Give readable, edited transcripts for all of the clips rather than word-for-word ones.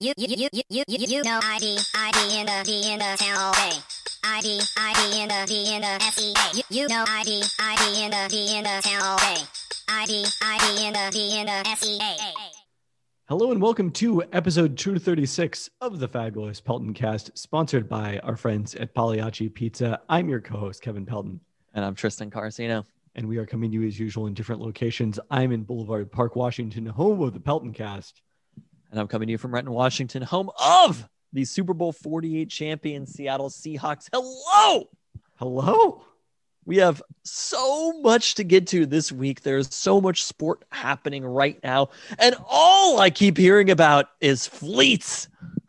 You know ID in the town all day. ID in the SEA. You know ID in the town all day. ID in the SEA. Hello and welcome to episode 236 of the Fabulous Pelton Cast, sponsored by our friends at Pagliacci Pizza. I'm your co-host, Kevin Pelton. And I'm Tristan Carcino. And we are coming to you as usual in different locations. I'm in Boulevard Park, Washington, home of the Pelton Cast. And I'm coming to you from Renton, Washington, home of the Super Bowl 48 champion Seattle Seahawks. Hello! Hello! We have so much to get to this week. There's so much sport happening right now. And all I keep hearing about is fleets.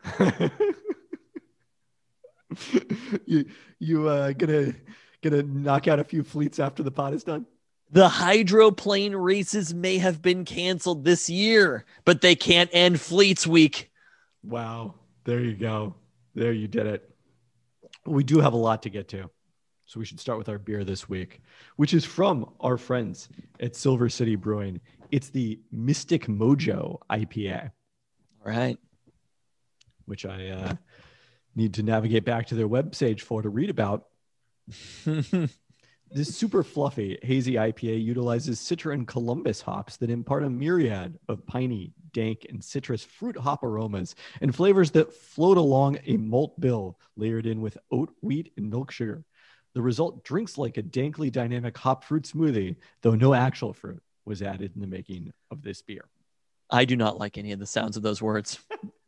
you gonna knock out a few fleets after the pod is done? The hydroplane races may have been canceled this year, but they can't end Fleets Week. Wow. There you go. There you did it. We do have a lot to get to. So we should start with our beer this week, which is from our friends at Silver City Brewing. It's the Mystic Mojo IPA. All right. Which I need to navigate back to their webpage to read about. This super fluffy, hazy IPA utilizes Citra and Columbus hops that impart a myriad of piney, dank, and citrus fruit hop aromas and flavors that float along a malt bill layered in with oat, wheat, and milk sugar. The result drinks like a dankly dynamic hop fruit smoothie, though no actual fruit was added in the making of this beer. I do not like any of the sounds of those words.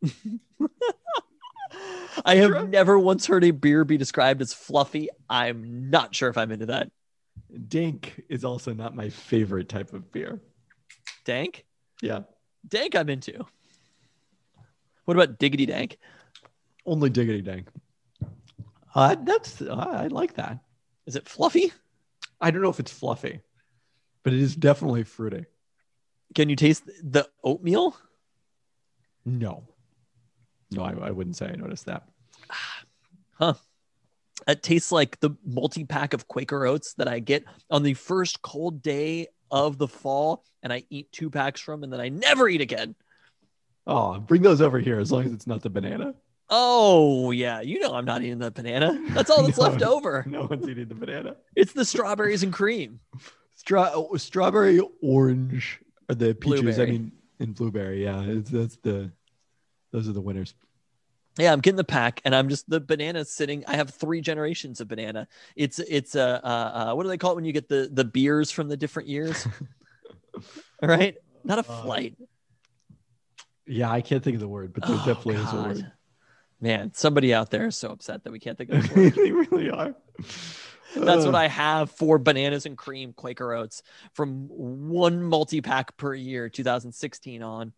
I have never once heard a beer be described as fluffy. I'm not sure if I'm into that. Dank is also not my favorite type of beer. Dank? Yeah. Dank I'm into. What about Diggity Dank? Only Diggity Dank. I like that. Is it fluffy? I don't know if it's fluffy, but it is definitely fruity. Can you taste the oatmeal? No, I wouldn't say I noticed that. Huh. It tastes like the multi-pack of Quaker Oats that I get on the first cold day of the fall, and I eat 2 packs from, and then I never eat again. Oh, bring those over here as long as it's not the banana. Oh, yeah. You know I'm not eating the banana. That's all that's left over. No one's eating the banana. It's the strawberries and cream. Strawberry, orange, or the peaches, Blueberry. And blueberry. Yeah, those are the winners. Yeah, I'm getting the pack, and I'm just the banana sitting. I have 3 generations of banana. It's what do they call it when you get the beers from the different years? All right, not a flight. Yeah, I can't think of the word, but there definitely is a word. Man, somebody out there is so upset that we can't think of this word. They really are. That's what I have for bananas and cream Quaker Oats from 1 multi-pack per year, 2016 on.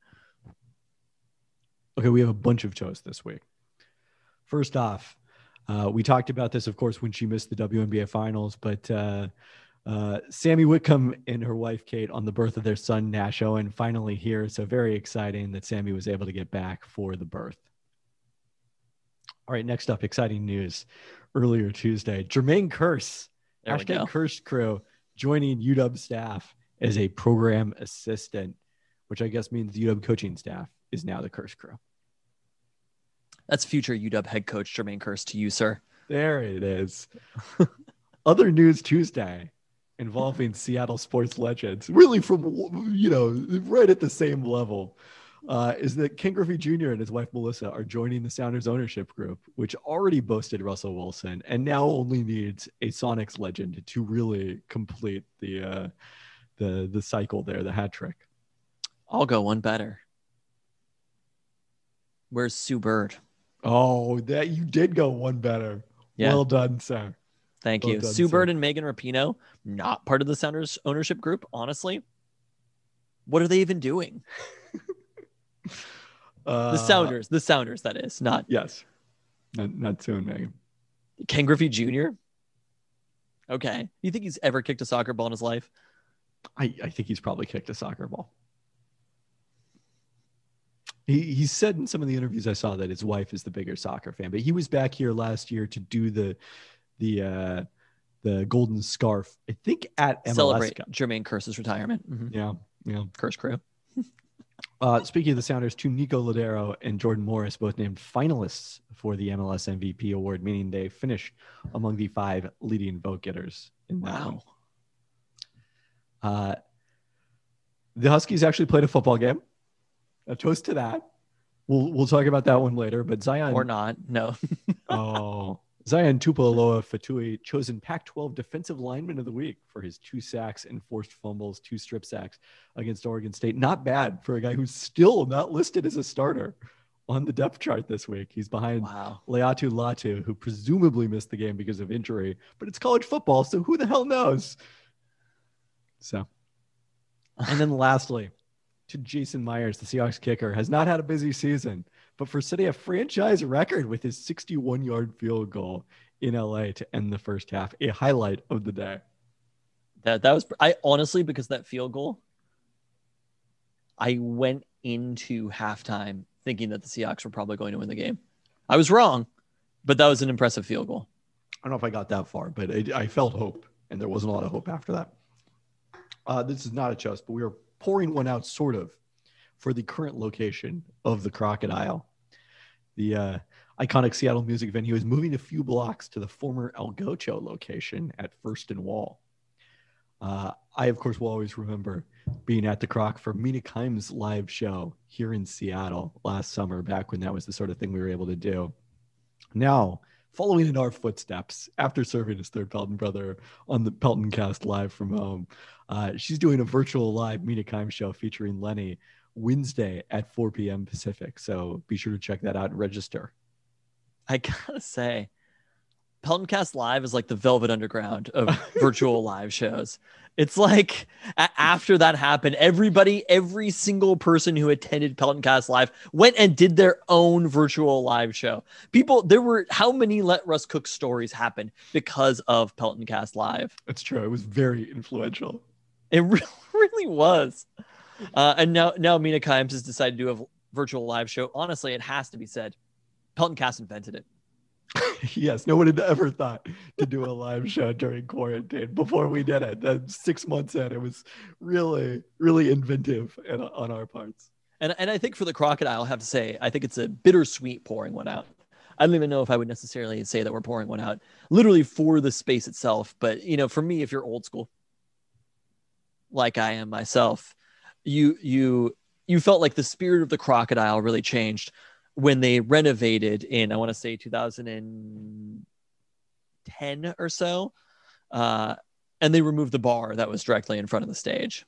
Okay, we have a bunch of toast this week. First off, we talked about this, of course, when she missed the WNBA finals, but Sammy Whitcomb and her wife, Kate, on the birth of their son, Nash Owen, finally here. So very exciting that Sammy was able to get back for the birth. All right, next up, exciting news. Earlier Tuesday, Jermaine Kearse, #Kearse Crew, joining UW staff as a program assistant, which I guess means the UW coaching staff is now the Kearse Crew. That's future UW head coach Jermaine Kearse to you, sir. There it is. Other news Tuesday involving Seattle sports legends, really from, right at the same level, is that Ken Griffey Jr. and his wife Melissa are joining the Sounders ownership group, which already boasted Russell Wilson and now only needs a Sonics legend to really complete the cycle there, the hat trick. I'll go one better. Where's Sue Bird? Oh, that you did go one better. Yeah. Well done, sir. Thank you. Sue Bird and Megan Rapinoe, not part of the Sounders ownership group, honestly. What are they even doing? The Sounders, that is. Not yes. Not Sue and Megan. Ken Griffey Jr.? Okay. You think he's ever kicked a soccer ball in his life? I think he's probably kicked a soccer ball. He said in some of the interviews I saw that his wife is the bigger soccer fan, but he was back here last year to do the golden scarf, I think, at MLS. Celebrate Jermaine Kearse's retirement. Mm-hmm. Yeah. Kearse Crew. Speaking of the Sounders, two Nico Ladero and Jordan Morris both named finalists for the MLS MVP award, meaning they finished among the 5 leading vote getters in that one. The Huskies actually played a football game. A toast to that. We'll talk about that one later. But Zion or not, no. Zion Tupoloa Fatui chosen Pac-12 Defensive Lineman of the Week for his 2 sacks and forced fumbles, 2 strip sacks against Oregon State. Not bad for a guy who's still not listed as a starter on the depth chart this week. He's behind Leatu Latu, who presumably missed the game because of injury. But it's college football, so who the hell knows? So, and then lastly, to Jason Myers, the Seahawks kicker, has not had a busy season, but for setting a franchise record with his 61-yard field goal in LA to end the first half, a highlight of the day. That was, I honestly, because that field goal, I went into halftime thinking that the Seahawks were probably going to win the game. I was wrong, but that was an impressive field goal. I don't know if I got that far, but I felt hope, and there wasn't a lot of hope after that. This is not a toast, but we are pouring one out, sort of, for the current location of the Crocodile. The iconic Seattle music venue is moving a few blocks to the former El Gocho location at First and Wall. I, of course, will always remember being at the Croc for Mina Kimes' live show here in Seattle last summer, back when that was the sort of thing we were able to do. Now, following in our footsteps, after serving as third Pelton brother on the Pelton Cast live from home, she's doing a virtual live Mina Kimes show featuring Lenny Wednesday at 4 p.m. Pacific. So be sure to check that out and register. I gotta say, Pelton Cast Live is like the Velvet Underground of virtual live shows. It's like after that happened, every single person who attended Pelton Cast Live went and did their own virtual live show. How many Let Russ Cook stories happened because of Pelton Cast Live? That's true. It was very influential. It really was. And now Mina Kimes has decided to do a virtual live show. Honestly, it has to be said, Pelton Cast invented it. Yes, no one had ever thought to do a live show during quarantine before we did it. Then 6 months in, it was really, really inventive on our parts. And I think for the Crocodile, I have to say, I think it's a bittersweet pouring one out. I don't even know if I would necessarily say that we're pouring one out literally for the space itself. But, for me, if you're old school, like I am myself, you felt like the spirit of the Crocodile really changed when they renovated in, I want to say 2010 or so, and they removed the bar that was directly in front of the stage.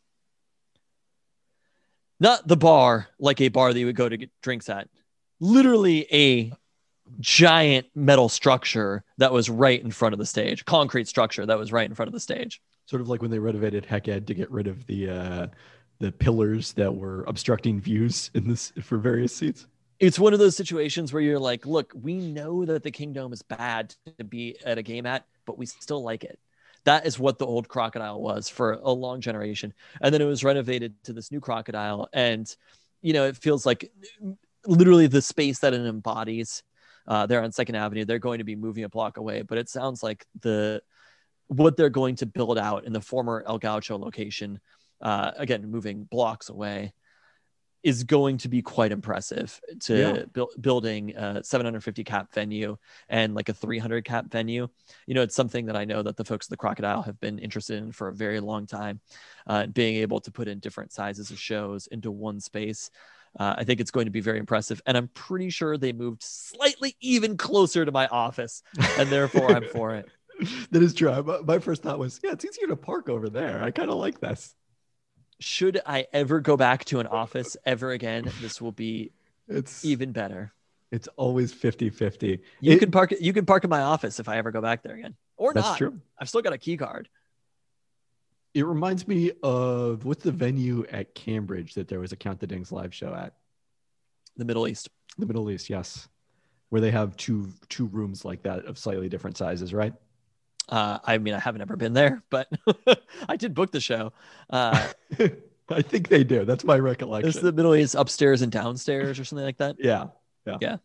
Not the bar like a bar that you would go to get drinks at. Literally a giant metal structure that was right in front of the stage. Concrete structure that was right in front of the stage. Sort of like when they renovated Heckhead to get rid of the pillars that were obstructing views for various seats. It's one of those situations where you're like, look, we know that the Kingdome is bad to be at a game at, but we still like it. That is what the old Crocodile was for a long generation. And then it was renovated to this new Crocodile. And, it feels like literally the space that it embodies there on 2nd Avenue, they're going to be moving a block away. But it sounds like what they're going to build out in the former El Gaucho location, again, moving blocks away, is going to be quite impressive building a 750 cap venue and like a 300 cap venue. It's something that I know that the folks at the Crocodile have been interested in for a very long time, being able to put in different sizes of shows into one space. I think it's going to be very impressive. And I'm pretty sure they moved slightly even closer to my office, and therefore I'm for it. That is true. My first thought was, it's easier to park over there. I kind of like this. Should I ever go back to an office ever again, this will be even better. It's always 50-50. You can park in my office if I ever go back there again. Or that's not. True. I've still got a key card. It reminds me of what's the venue at Cambridge that there was a Count the Dings live show at? The Middle East. The Middle East, yes. Where they have two rooms like that of slightly different sizes, right? I haven't ever been there, but I did book the show. I think they do. That's my recollection. It's the Middle East upstairs and downstairs or something like that. Yeah. Should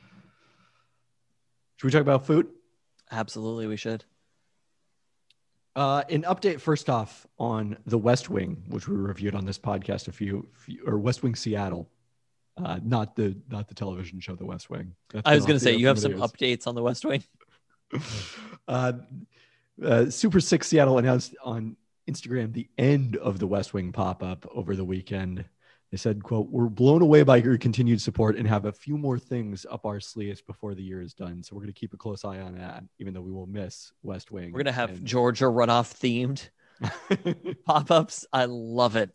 we talk about food? Absolutely, we should. An update first off on the West Wing, which we reviewed on this podcast or West Wing Seattle, not the television show, The West Wing. That's I been was going off to the say air you for have many some years. updates on the West Wing. Super Six Seattle announced on Instagram the end of the West Wing pop-up over the weekend. They said, quote, "We're blown away by your continued support and have a few more things up our sleeves before the year is done. So we're going to keep a close eye on that, even though we will miss West Wing." We're going to have Georgia runoff themed pop-ups. I love it.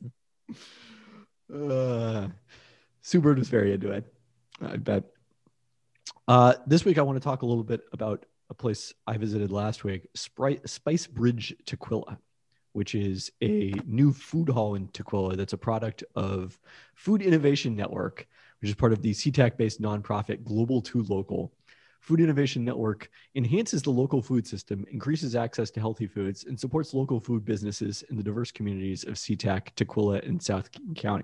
Subert was very into it, I bet. This week, I want to talk a little bit about a place I visited last week, Spice Bridge Tequila, which is a new food hall in Tequila that's a product of Food Innovation Network, which is part of the CTAC-based nonprofit Global 2 Local. Food Innovation Network enhances the local food system, increases access to healthy foods, and supports local food businesses in the diverse communities of SeaTac, Tequila, and South King County.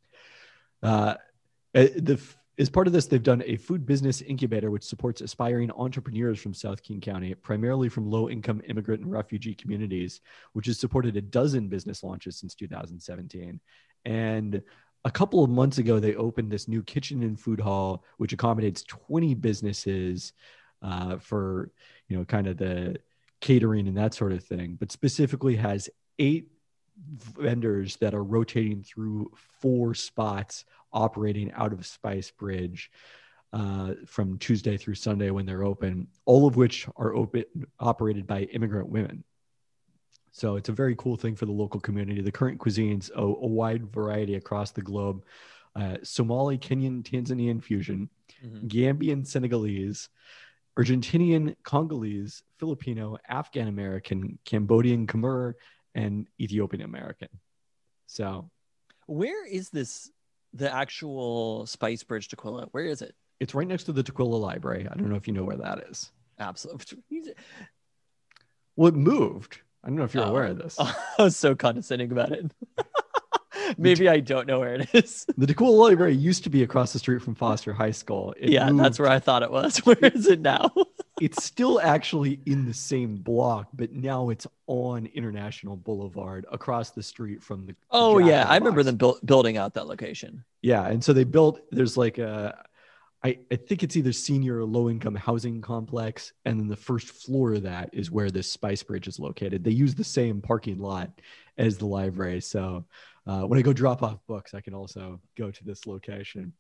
As part of this, they've done a food business incubator, which supports aspiring entrepreneurs from South King County, primarily from low-income immigrant and refugee communities, which has supported a dozen business launches since 2017. And a couple of months ago, they opened this new kitchen and food hall, which accommodates 20 businesses for, kind of the catering and that sort of thing, but specifically has 8 vendors that are rotating through 4 spots operating out of Spice Bridge from Tuesday through Sunday when they're open, all of which are operated by immigrant women. So it's a very cool thing for the local community. The current cuisines, a wide variety across the globe, Somali, Kenyan, Tanzanian fusion, Gambian, Senegalese, Argentinian, Congolese, Filipino, Afghan American, Cambodian, Khmer, and Ethiopian American. So where is the actual Spice Bridge Tequila? Where is it? It's right next to the Tequila Library. I don't know if you know where that is. Absolutely. Well, it moved. I don't know if you're aware of this. I was so condescending about it. Maybe I don't know where it is. The Tequila Library used to be across the street from Foster High School. That's where I thought it was. Where is it now? It's still actually in the same block, but now it's on International Boulevard across the street from the. Oh, yeah. I remember them building out that location. Yeah. And so there's like I think it's either senior or low income housing complex. And then the first floor of that is where this Spice Bridge is located. They use the same parking lot as the library. So when I go drop off books, I can also go to this location.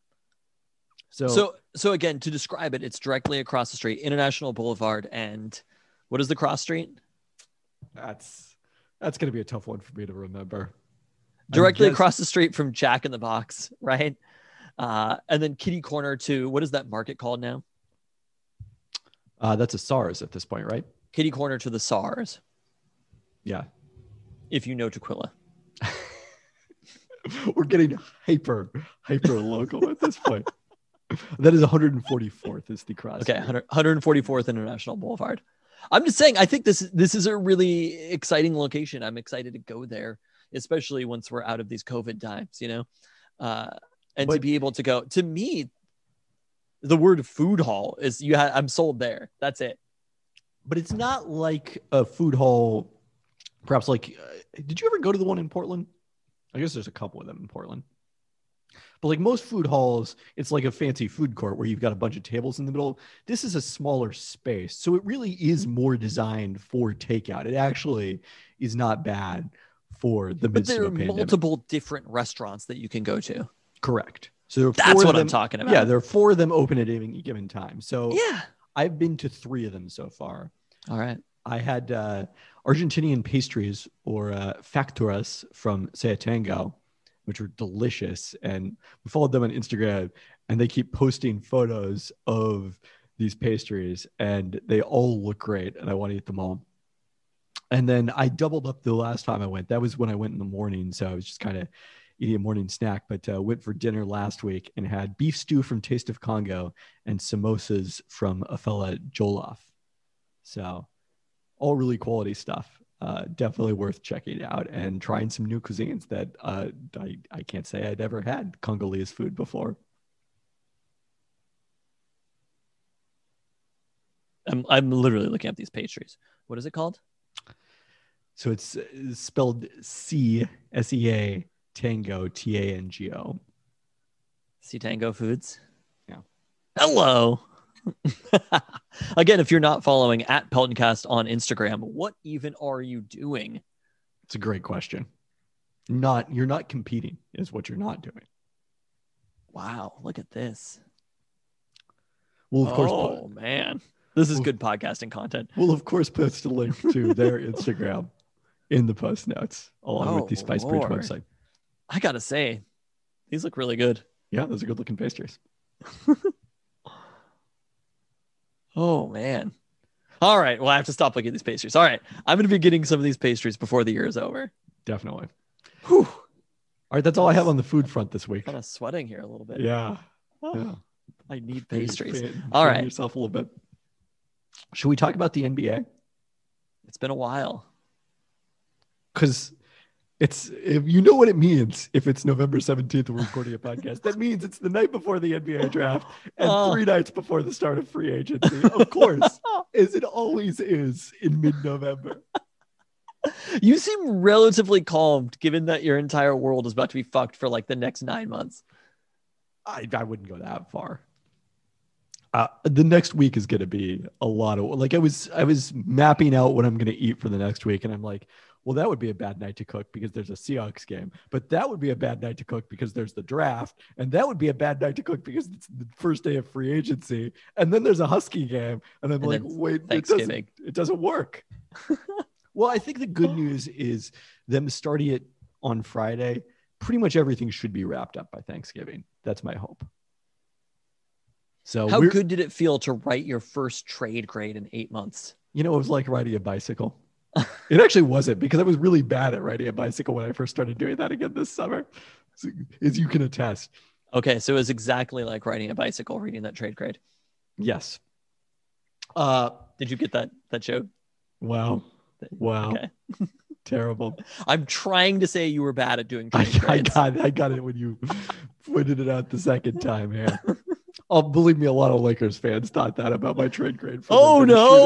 So again, to describe it, it's directly across the street, International Boulevard. And what is the cross street? That's going to be a tough one for me to remember. Directly across the street from Jack in the Box, right? And then kitty corner to, what is that market called now? That's a SARS at this point, right? Kitty corner to the SARS. Yeah. If you know Tequila. We're getting hyper local at this point. That is 144th is the cross. Okay, 144th International Boulevard. I'm just saying, I think this is a really exciting location. I'm excited to go there, especially once we're out of these COVID times, to be able to go. To me, the word food hall is I'm sold there. That's it. But it's not like a food hall. Perhaps like, did you ever go to the one in Portland? I guess there's a couple of them in Portland. But like most food halls, it's like a fancy food court where you've got a bunch of tables in the middle. This is a smaller space. So it really is more designed for takeout. It actually is not bad for the midst of a pandemic. But there are multiple different restaurants that you can go to. Correct. So that's what I'm talking about. Yeah, there are 4 of them open at any given time. So yeah, I've been to 3 of them so far. All right. I had Argentinian pastries or facturas from Sayatango, which are delicious. And we followed them on Instagram, and they keep posting photos of these pastries, and they all look great, and I want to eat them all. And then I doubled up the last time I went. That was when I went in the morning, so I was just kind of eating a morning snack, but went for dinner last week and had beef stew from Taste of Congo and samosas from a fella Jollof. So all really quality stuff. Definitely worth checking out and trying some new cuisines that I can't say I'd ever had Congolese food before. I'm literally looking at these pastries. What is it called? So it's spelled C-S-E-A Tango Tango. C Tango Foods. Yeah. Hello. Again, if you're not following at Peltoncast on Instagram, what even are you doing? It's a great question. You're not competing is what you're not doing. Wow, look at this. We'll of course Oh man. This is good podcasting content. We'll of course post a link to their Instagram in the post notes along with the Spice Bridge website. I gotta say, these look really good. Yeah, those are good looking pastries. Oh man. All right. Well, I have to stop looking at these pastries. All right. I'm going to be getting some of these pastries before the year is over. Definitely. Whew. All right. That's all I have on the food front this week. Kind of sweating here a little bit. Yeah. Oh, Yeah. I need pastries. All right. Yourself a little bit. Should we talk about the NBA? It's been a while. Because if you know what it means if it's November 17th we're recording a podcast. That means it's the night before the NBA draft and 3 nights before the start of free agency. Of course, as it always is in mid-November. You seem relatively calm given that your entire world is about to be fucked for like the next 9 months. I wouldn't go that far. The next week is going to be a lot of like I was mapping out what I'm going to eat for the next week, and I'm like, well, that would be a bad night to cook because there's a Seahawks game, but that would be a bad night to cook because there's the draft, and that would be a bad night to cook because it's the first day of free agency, and then there's a Husky game, and I'm like, wait, it doesn't work. Well, I think the good news is them starting it on Friday. Pretty much everything should be wrapped up by Thanksgiving. That's my hope. So how good did it feel to write your first trade grade in 8 months? You know, it was like riding a bicycle. It actually wasn't, because I was really bad at riding a bicycle when I first started doing that again this summer, as you can attest. Okay, so it was exactly like riding a bicycle, reading that trade grade. Yes. Did you get that joke? Wow. Okay. Terrible. I'm trying to say you were bad at doing trade grades. I got it when you pointed it out the second time. Yeah. Oh, believe me, a lot of Lakers fans thought that about my trade grade. Oh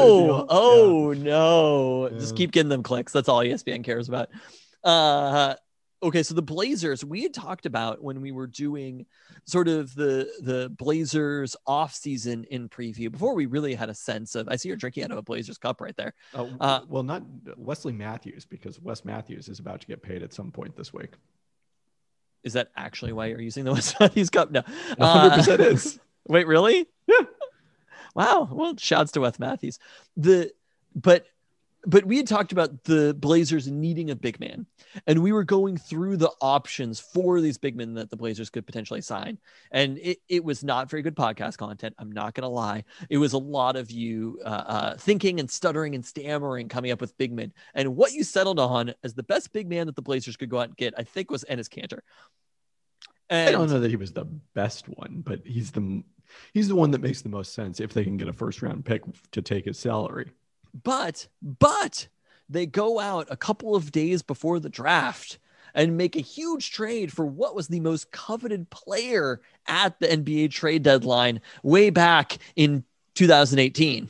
no. Yeah. Just keep getting them clicks. That's all ESPN cares about. Okay, so the Blazers, we had talked about when we were doing sort of the Blazers off season in preview before we really had a sense of, I see you're drinking out of a Blazers cup right there. Well, not Wesley Matthews, because Wes Matthews is about to get paid at some point this week. Is that actually why you're using the Wes Matthews cup? No, 100% is. Wait, really? Yeah. Wow. Well, shouts to Wes Matthews. But we had talked about the Blazers needing a big man, and we were going through the options for these big men that the Blazers could potentially sign. And it was not very good podcast content. I'm not going to lie. It was a lot of you thinking and stuttering and stammering, coming up with big men. And what you settled on as the best big man that the Blazers could go out and get, I think, was Enes Kanter. And I don't know that he was the best one, but he's the one that makes the most sense if they can get a first round pick to take his salary. But they go out a couple of days before the draft and make a huge trade for what was the most coveted player at the NBA trade deadline way back in 2018.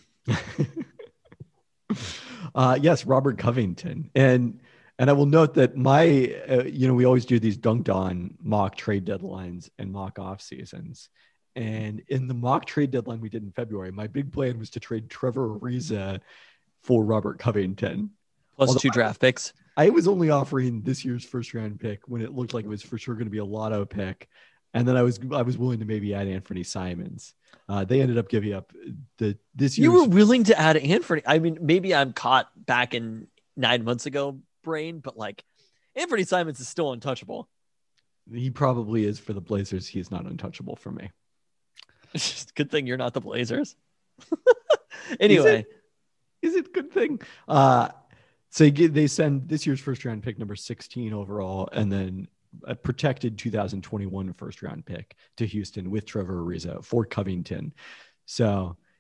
Yes, Robert Covington. And I will note that we always do these dunked on mock trade deadlines and mock off seasons. And in the mock trade deadline we did in February, my big plan was to trade Trevor Ariza for Robert Covington. Plus 2 draft picks. I was only offering this year's first round pick when it looked like it was for sure going to be a lotto pick. And then I was willing to maybe add Anthony Simons. They ended up giving up this year's. You were willing to add Anthony. I mean, maybe I'm caught back in 9 months ago brain, but like Anthony Simons is still untouchable. He probably is for the Blazers. He's not untouchable for me. It's just a good thing you're not the Blazers. Anyway. Is it a good thing? So they send this year's first round pick number 16 overall, and then a protected 2021 first round pick to Houston with Trevor Ariza for Covington. So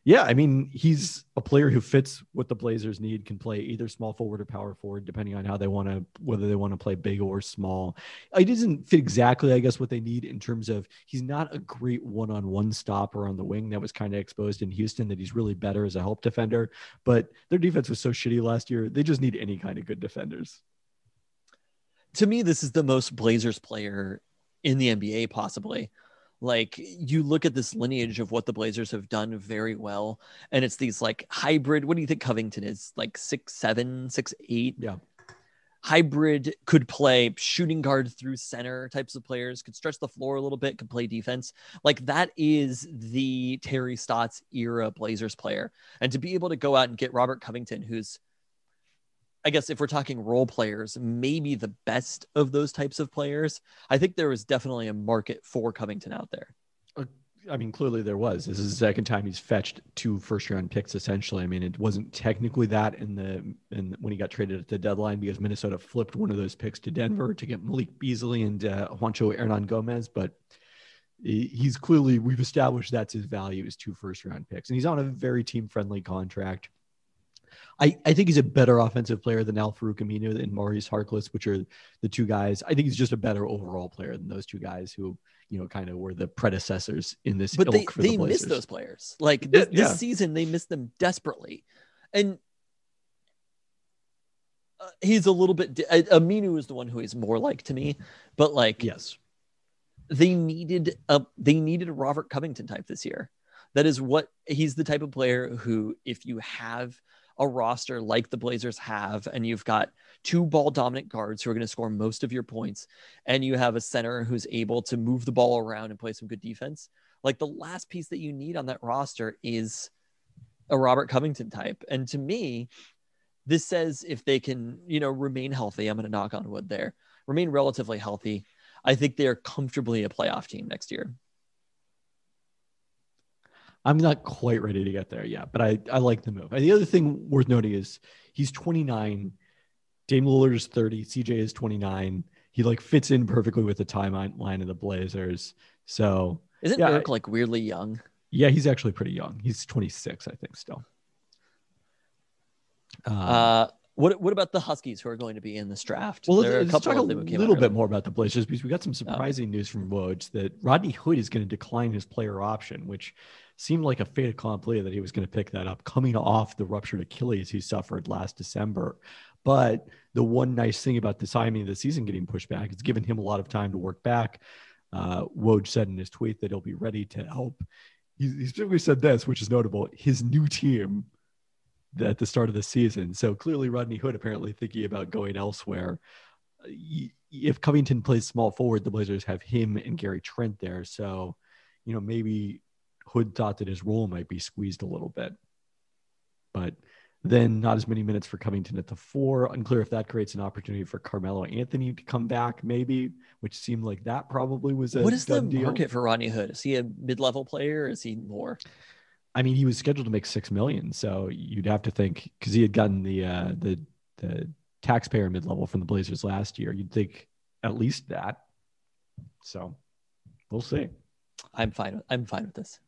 Yeah, I mean, he's a player who fits what the Blazers need, can play either small forward or power forward, depending on how they want to, whether they want to play big or small. It doesn't fit exactly, I guess, what they need in terms of he's not a great one-on-one stopper on the wing. That was kind of exposed in Houston, that he's really better as a help defender. But their defense was so shitty last year. They just need any kind of good defenders. To me, this is the most Blazers player in the NBA, possibly. Like, you look at this lineage of what the Blazers have done very well, and it's these like hybrid. What do you think Covington is? Like 6'7", 6'8"? Yeah. Hybrid, could play shooting guard through center types of players, could stretch the floor a little bit, could play defense. Like, that is the Terry Stotts era Blazers player. And to be able to go out and get Robert Covington, who's, I guess if we're talking role players, maybe the best of those types of players, I think there was definitely a market for Covington out there. I mean, clearly there was. This is the second time he's fetched 2 first-round picks, essentially. I mean, it wasn't technically that when he got traded at the deadline, because Minnesota flipped one of those picks to Denver to get Malik Beasley and Juancho Hernan-Gomez. But he's clearly, we've established that's his value, is 2 first-round picks. And he's on a very team-friendly contract. I think he's a better offensive player than Al-Farouq Aminu and Maurice Harkless, which are the 2 guys. I think he's just a better overall player than those 2 guys who, kind of were the predecessors in this. But ilk for they the miss Blazers. those players. Like this season, they missed them desperately. And he's a little bit, Aminu is the one who is more like to me, but like, yes, they needed a Robert Covington type this year. That is what he's the type of player who, if you have a roster like the Blazers have, and you've got 2 ball dominant guards who are going to score most of your points, and you have a center who's able to move the ball around and play some good defense, like the last piece that you need on that roster is a Robert Covington type. And to me, this says if they can, remain healthy, I'm going to knock on wood there, remain relatively healthy, I think they're comfortably a playoff team next year. I'm not quite ready to get there yet, but I like the move. And the other thing worth noting is he's 29. Dame Lillard is 30. CJ is 29. He fits in perfectly with the timeline of the Blazers. So isn't Dirk weirdly young? Yeah, he's actually pretty young. He's 26, I think, still. What about the Huskies who are going to be in this draft? Well, let's talk a little bit more about the Blazers, because we got some surprising news from Woj that Rodney Hood is going to decline his player option, which seemed like a fait accompli that he was going to pick that up coming off the ruptured Achilles he suffered last December. But the one nice thing about the timing of the season getting pushed back, it's given him a lot of time to work back. Woj said in his tweet that he'll be ready to help. He specifically said this, which is notable, his new team at the start of the season. So clearly Rodney Hood apparently thinking about going elsewhere. If Covington plays small forward, the Blazers have him and Gary Trent there. So, maybe Hood thought that his role might be squeezed a little bit. But then not as many minutes for Covington at the 4. Unclear if that creates an opportunity for Carmelo Anthony to come back, maybe, which seemed like that probably was a What is the done deal. Market for Rodney Hood? Is he a mid-level player, or is he more? I mean, he was scheduled to make $6 million, so you'd have to think, because he had gotten the taxpayer mid-level from the Blazers last year, you'd think at least that. So we'll see. I'm fine with this.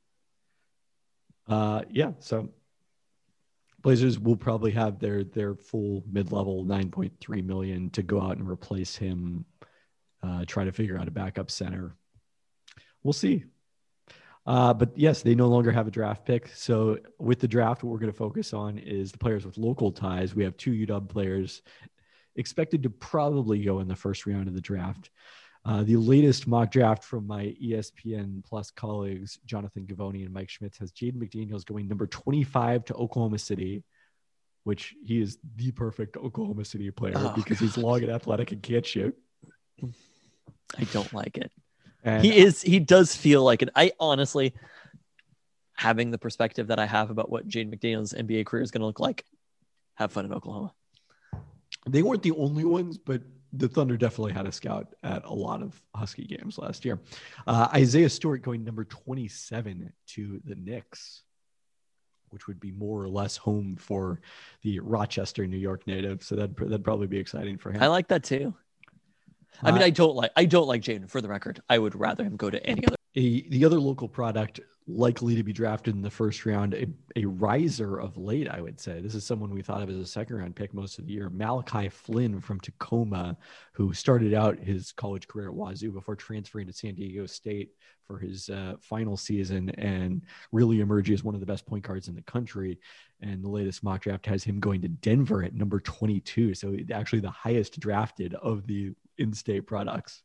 Yeah. So Blazers will probably have their full mid-level $9.3 million to go out and replace him. Try to figure out a backup center. We'll see. But yes, they no longer have a draft pick. So with the draft, what we're going to focus on is the players with local ties. We have 2 UW players expected to probably go in the first round of the draft. The latest mock draft from my ESPN Plus colleagues, Jonathan Gavoni and Mike Schmitz, has Jaden McDaniels going number 25 to Oklahoma City, which he is the perfect Oklahoma City player because he's long and athletic and can't shoot. I don't like it. And He does feel like it. I honestly, having the perspective that I have about what Jaden McDaniels' NBA career is going to look like, have fun in Oklahoma. They weren't the only ones, but the Thunder definitely had a scout at a lot of Husky games last year. Isaiah Stewart going number 27 to the Knicks, which would be more or less home for the Rochester, New York native. So that'd probably be exciting for him. I like that too. I mean, I don't like Jaden, for the record. I would rather him go to any other The other local product likely to be drafted in the first round, a riser of late, I would say. This is someone we thought of as a second round pick most of the year, Malachi Flynn from Tacoma, who started out his college career at Wazoo before transferring to San Diego State for his final season and really emerging as one of the best point guards in the country. And the latest mock draft has him going to Denver at number 22. So actually the highest drafted of the in-state products.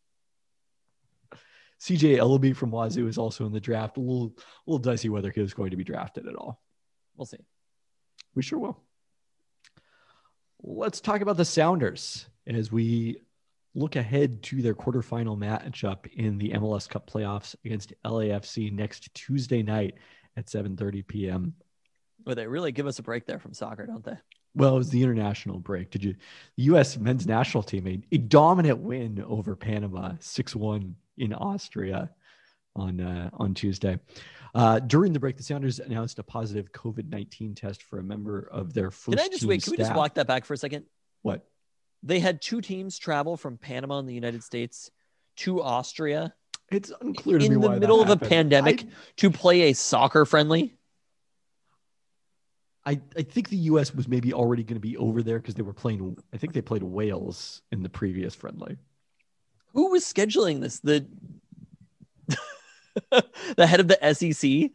CJ Ellaby from Wazoo is also in the draft. A little dicey whether he was going to be drafted at all. We'll see. We sure will. Let's talk about the Sounders as we look ahead to their quarterfinal matchup in the MLS Cup playoffs against LAFC next Tuesday night at 7:30 p.m. Well, they really give us a break there from soccer, don't they? Well, it was the international break. The U.S. men's national team, a dominant win over Panama, 6-1 in Austria on Tuesday. During the break, the Sounders announced a positive COVID-19 test for a member of their first team Can we just walk that back for a second? What? They had two teams travel from Panama in the United States to Austria. It's unclear to me in the why middle that of a happened. pandemic to play a soccer friendly. I think the U.S. was maybe already going to be over there because they were playing. I think they played Wales in the previous friendly. Who was scheduling this? The head of the SEC?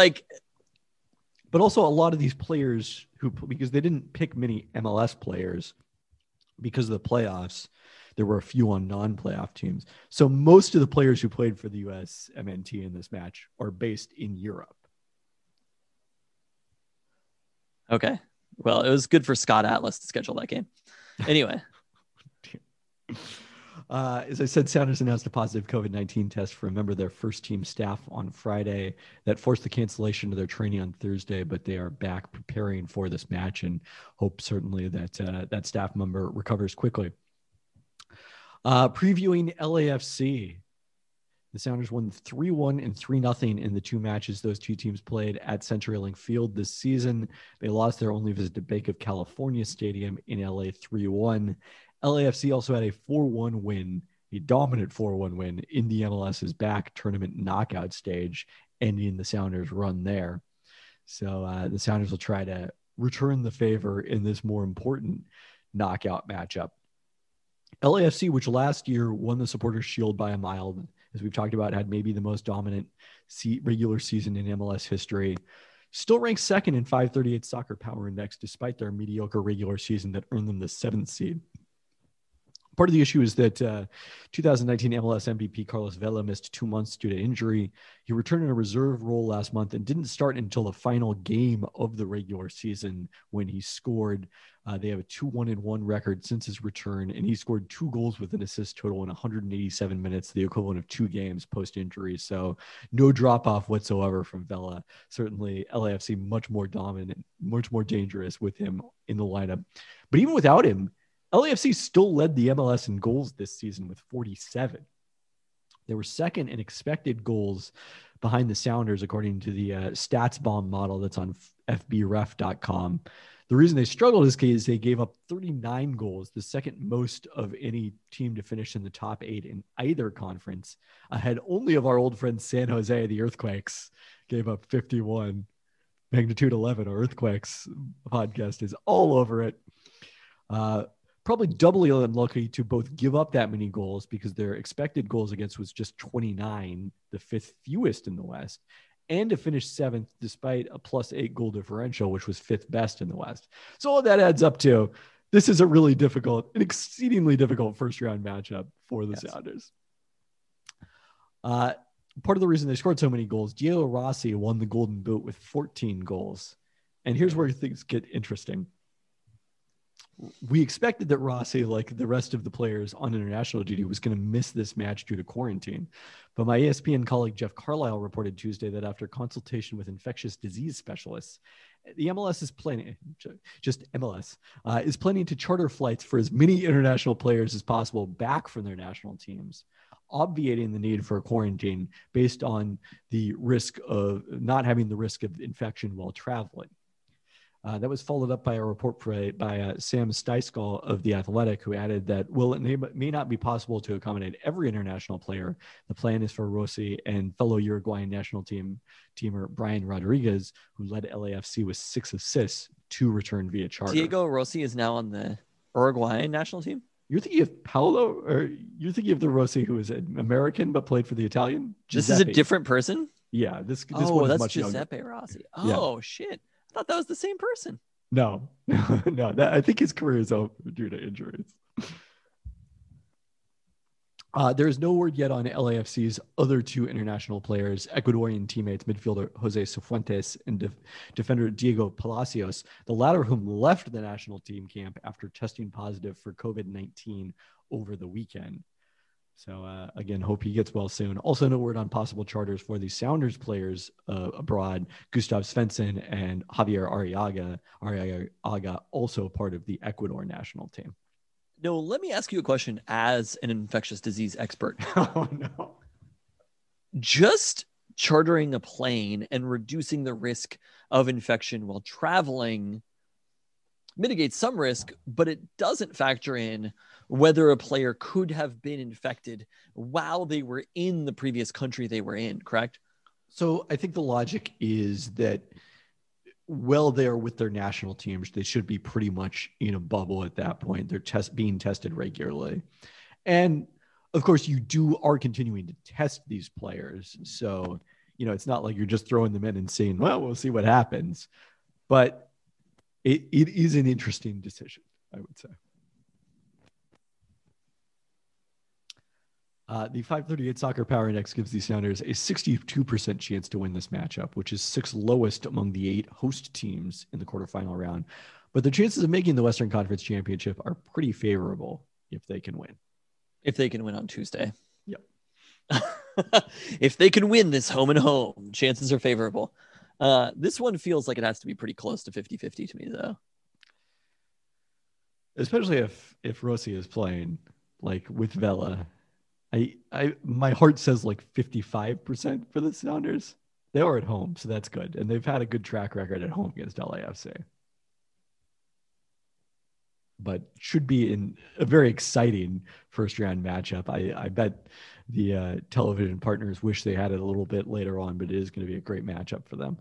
But also a lot of these players because they didn't pick many MLS players because of the playoffs. There were a few on non-playoff teams. So most of the players who played for the U.S. MNT in this match are based in Europe. Okay. Well, it was good for Scott Atlas to schedule that game. Anyway. As I said, Sounders announced a positive COVID-19 test for a member of their first team staff on Friday that forced the cancellation of their training on Thursday, but they are back preparing for this match and hope certainly that that staff member recovers quickly. Previewing LAFC, the Sounders won 3-1 and 3-0 in the two matches those two teams played at CenturyLink Field this season. They lost their only visit to Banc of California Stadium in LA 3-1. LAFC also had a 4-1 win, a dominant 4-1 win in the MLS's back tournament knockout stage, ending the Sounders' run there. So the Sounders will try to return the favor in this more important knockout matchup. LAFC, which last year won the Supporters' Shield by a mile, as we've talked about, had maybe the most dominant regular season in MLS history, still ranks second in 538 Soccer Power Index, despite their mediocre regular season that earned them the 7th seed. Part of the issue is that 2019 MLS MVP Carlos Vela missed 2 months due to injury. He returned in a reserve role last month and didn't start until the final game of the regular season when he scored. They have a 2-1-1 record since his return, and he scored 2 goals with an assist total in 187 minutes, the equivalent of 2 games post-injury. So no drop-off whatsoever from Vela. Certainly LAFC much more dominant, much more dangerous with him in the lineup. But even without him, LAFC still led the MLS in goals this season with 47. They were second in expected goals behind the Sounders, according to the StatsBomb model that's on FBref.com. The reason they struggled is because they gave up 39 goals, the second most of any team to finish in the top 8 in either conference, ahead only of our old friend San Jose, the Earthquakes, gave up 51. Magnitude 11, our Earthquakes podcast is all over it. Probably doubly unlucky to both give up that many goals because their expected goals against was just 29, the 5th fewest in the West, and to finish 7th despite a +8 goal differential, which was 5th best in the West. So all that adds up to this is a really difficult, an exceedingly difficult first round matchup for the Sounders. Part of the reason they scored so many goals, Diego Rossi won the Golden Boot with 14 goals. And here's where things get interesting. We expected that Rossi, like the rest of the players on international duty, was going to miss this match due to quarantine. But my ESPN colleague Jeff Carlisle reported Tuesday that after consultation with infectious disease specialists, the MLS is planning, is planning to charter flights for as many international players as possible back from their national teams, obviating the need for a quarantine based on the risk of not having the risk of infection while traveling. That was followed up by a report by Sam Steiskal of The Athletic, who added that, while it may not be possible to accommodate every international player, the plan is for Rossi and fellow Uruguayan national teamer Brian Rodriguez, who led LAFC with 6 assists, to return via charter. Diego Rossi is now on the Uruguayan national team? You're thinking of Paolo, or you're thinking of the Rossi who is an American but played for the Italian? This is a different person? Yeah, this one is that's much Giuseppe younger. Rossi. Oh, shit. I thought that was the same person. No, no. I think his career is over due to injuries. There is no word yet on LAFC's other 2 international players, Ecuadorian teammates midfielder Jose Cifuentes and defender Diego Palacios, the latter of whom left the national team camp after testing positive for COVID-19 over the weekend. So again, hope he gets well soon. Also, no word on possible charters for the Sounders players abroad, Gustav Svensson and Javier Arriaga, also part of the Ecuador national team. No, let me ask you a question as an infectious disease expert. Oh, no. Just chartering a plane and reducing the risk of infection while traveling mitigates some risk, but it doesn't factor in whether a player could have been infected while they were in the previous country they were in, correct? So I think the logic is that while they're with their national teams, they should be pretty much in a bubble at that point. They're being tested regularly. And of course, you are continuing to test these players. So, it's not like you're just throwing them in and saying, well, we'll see what happens. But it is an interesting decision, I would say. The 538 Soccer Power Index gives the Sounders a 62% chance to win this matchup, which is 6th lowest among the 8 host teams in the quarterfinal round. But the chances of making the Western Conference Championship are pretty favorable if they can win. If they can win on Tuesday. Yep. If they can win this home and home, chances are favorable. This one feels like it has to be pretty close to 50-50 to me, though. Especially if Rossi is playing, like, with Vela. My heart says like 55% for the Sounders. They are at home, so that's good. And they've had a good track record at home against LAFC. But should be in a very exciting first round matchup. I bet the television partners wish they had it a little bit later on, but it is going to be a great matchup for them.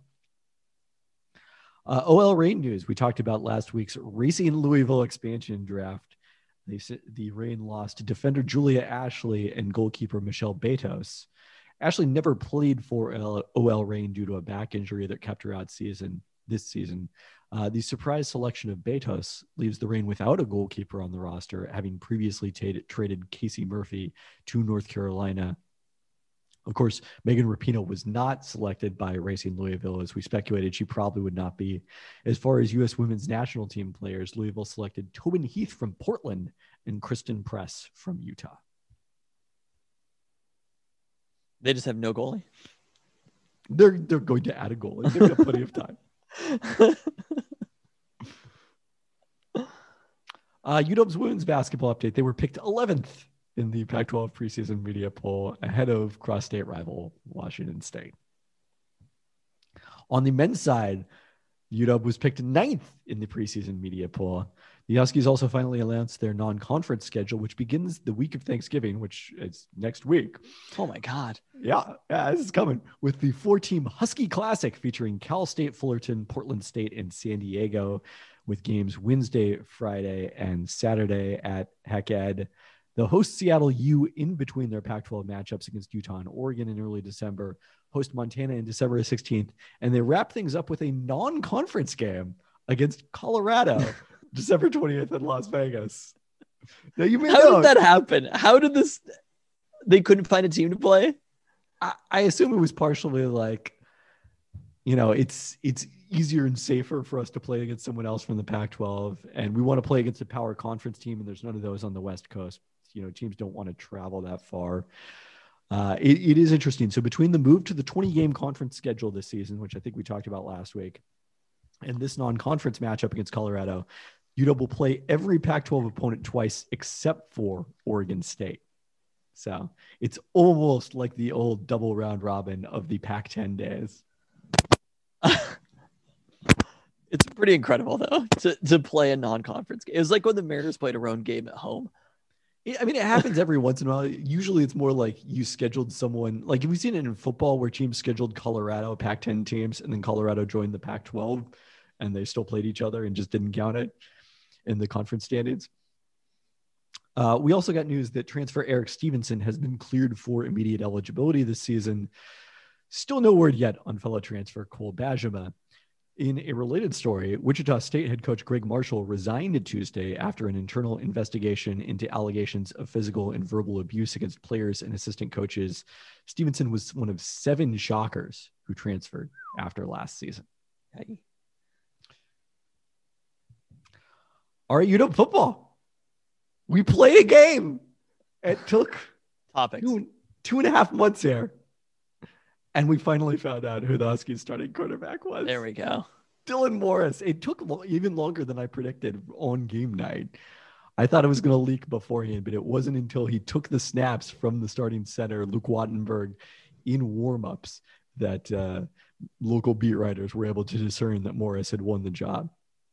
OL Reign news. We talked about last week's Racing Louisville expansion draft. The Reign lost to defender Julia Ashley and goalkeeper Michelle Betos. Ashley never played for OL Reign due to a back injury that kept her out this season. The surprise selection of Betos leaves the Reign without a goalkeeper on the roster, having previously traded Casey Murphy to North Carolina. Of course, Megan Rapinoe was not selected by Racing Louisville. As we speculated, she probably would not be. As far as U.S. women's national team players, Louisville selected Tobin Heath from Portland and Kristen Press from Utah. They just have no goalie? They're going to add a goalie. They've got plenty of time. UW's women's basketball update. They were picked 11th in the Pac-12 preseason media poll, ahead of cross-state rival Washington State. On the men's side, UW was picked 9th in the preseason media poll. The Huskies also finally announced their non-conference schedule, which begins the week of Thanksgiving, which is next week. Oh my God. Yeah, this is coming, with the 4-team Husky Classic featuring Cal State, Fullerton, Portland State, and San Diego, with games Wednesday, Friday, and Saturday at HEC-Ed. They'll host Seattle U in between their Pac-12 matchups against Utah and Oregon in early December, host Montana in December 16th, and they wrap things up with a non-conference game against Colorado, December 20th in Las Vegas. Now, you may How did that happen? How did this? They couldn't find a team to play? I assume it was partially like, it's easier and safer for us to play against someone else from the Pac-12, and we want to play against a power conference team, and there's none of those on the West Coast. Teams don't want to travel that far. It is interesting. So between the move to the 20-game conference schedule this season, which I think we talked about last week, and this non-conference matchup against Colorado, UW will play every Pac-12 opponent twice except for Oregon State. So it's almost like the old double round robin of the Pac-10 days. It's pretty incredible though to play a non-conference game. It was like when the Mariners played a road game at home. I mean, it happens every once in a while. Usually it's more like you scheduled someone, like we've seen it in football where teams scheduled Colorado, Pac-10 teams, and then Colorado joined the Pac-12 and they still played each other and just didn't count it in the conference standings. We also got news that transfer Eric Stevenson has been cleared for immediate eligibility this season. Still no word yet on fellow transfer Cole Bajema. In a related story, Wichita State head coach Greg Marshall resigned Tuesday after an internal investigation into allegations of physical and verbal abuse against players and assistant coaches. Stevenson was one of 7 Shockers who transferred after last season. Hey. All right, UW football. We played a game. It took Topics. 2.5 months here. And we finally found out who the Huskies starting quarterback was. There we go. Dylan Morris. It took even longer than I predicted on game night. I thought it was going to leak beforehand, but it wasn't until he took the snaps from the starting center, Luke Wattenberg, in warmups that local beat writers were able to discern that Morris had won the job.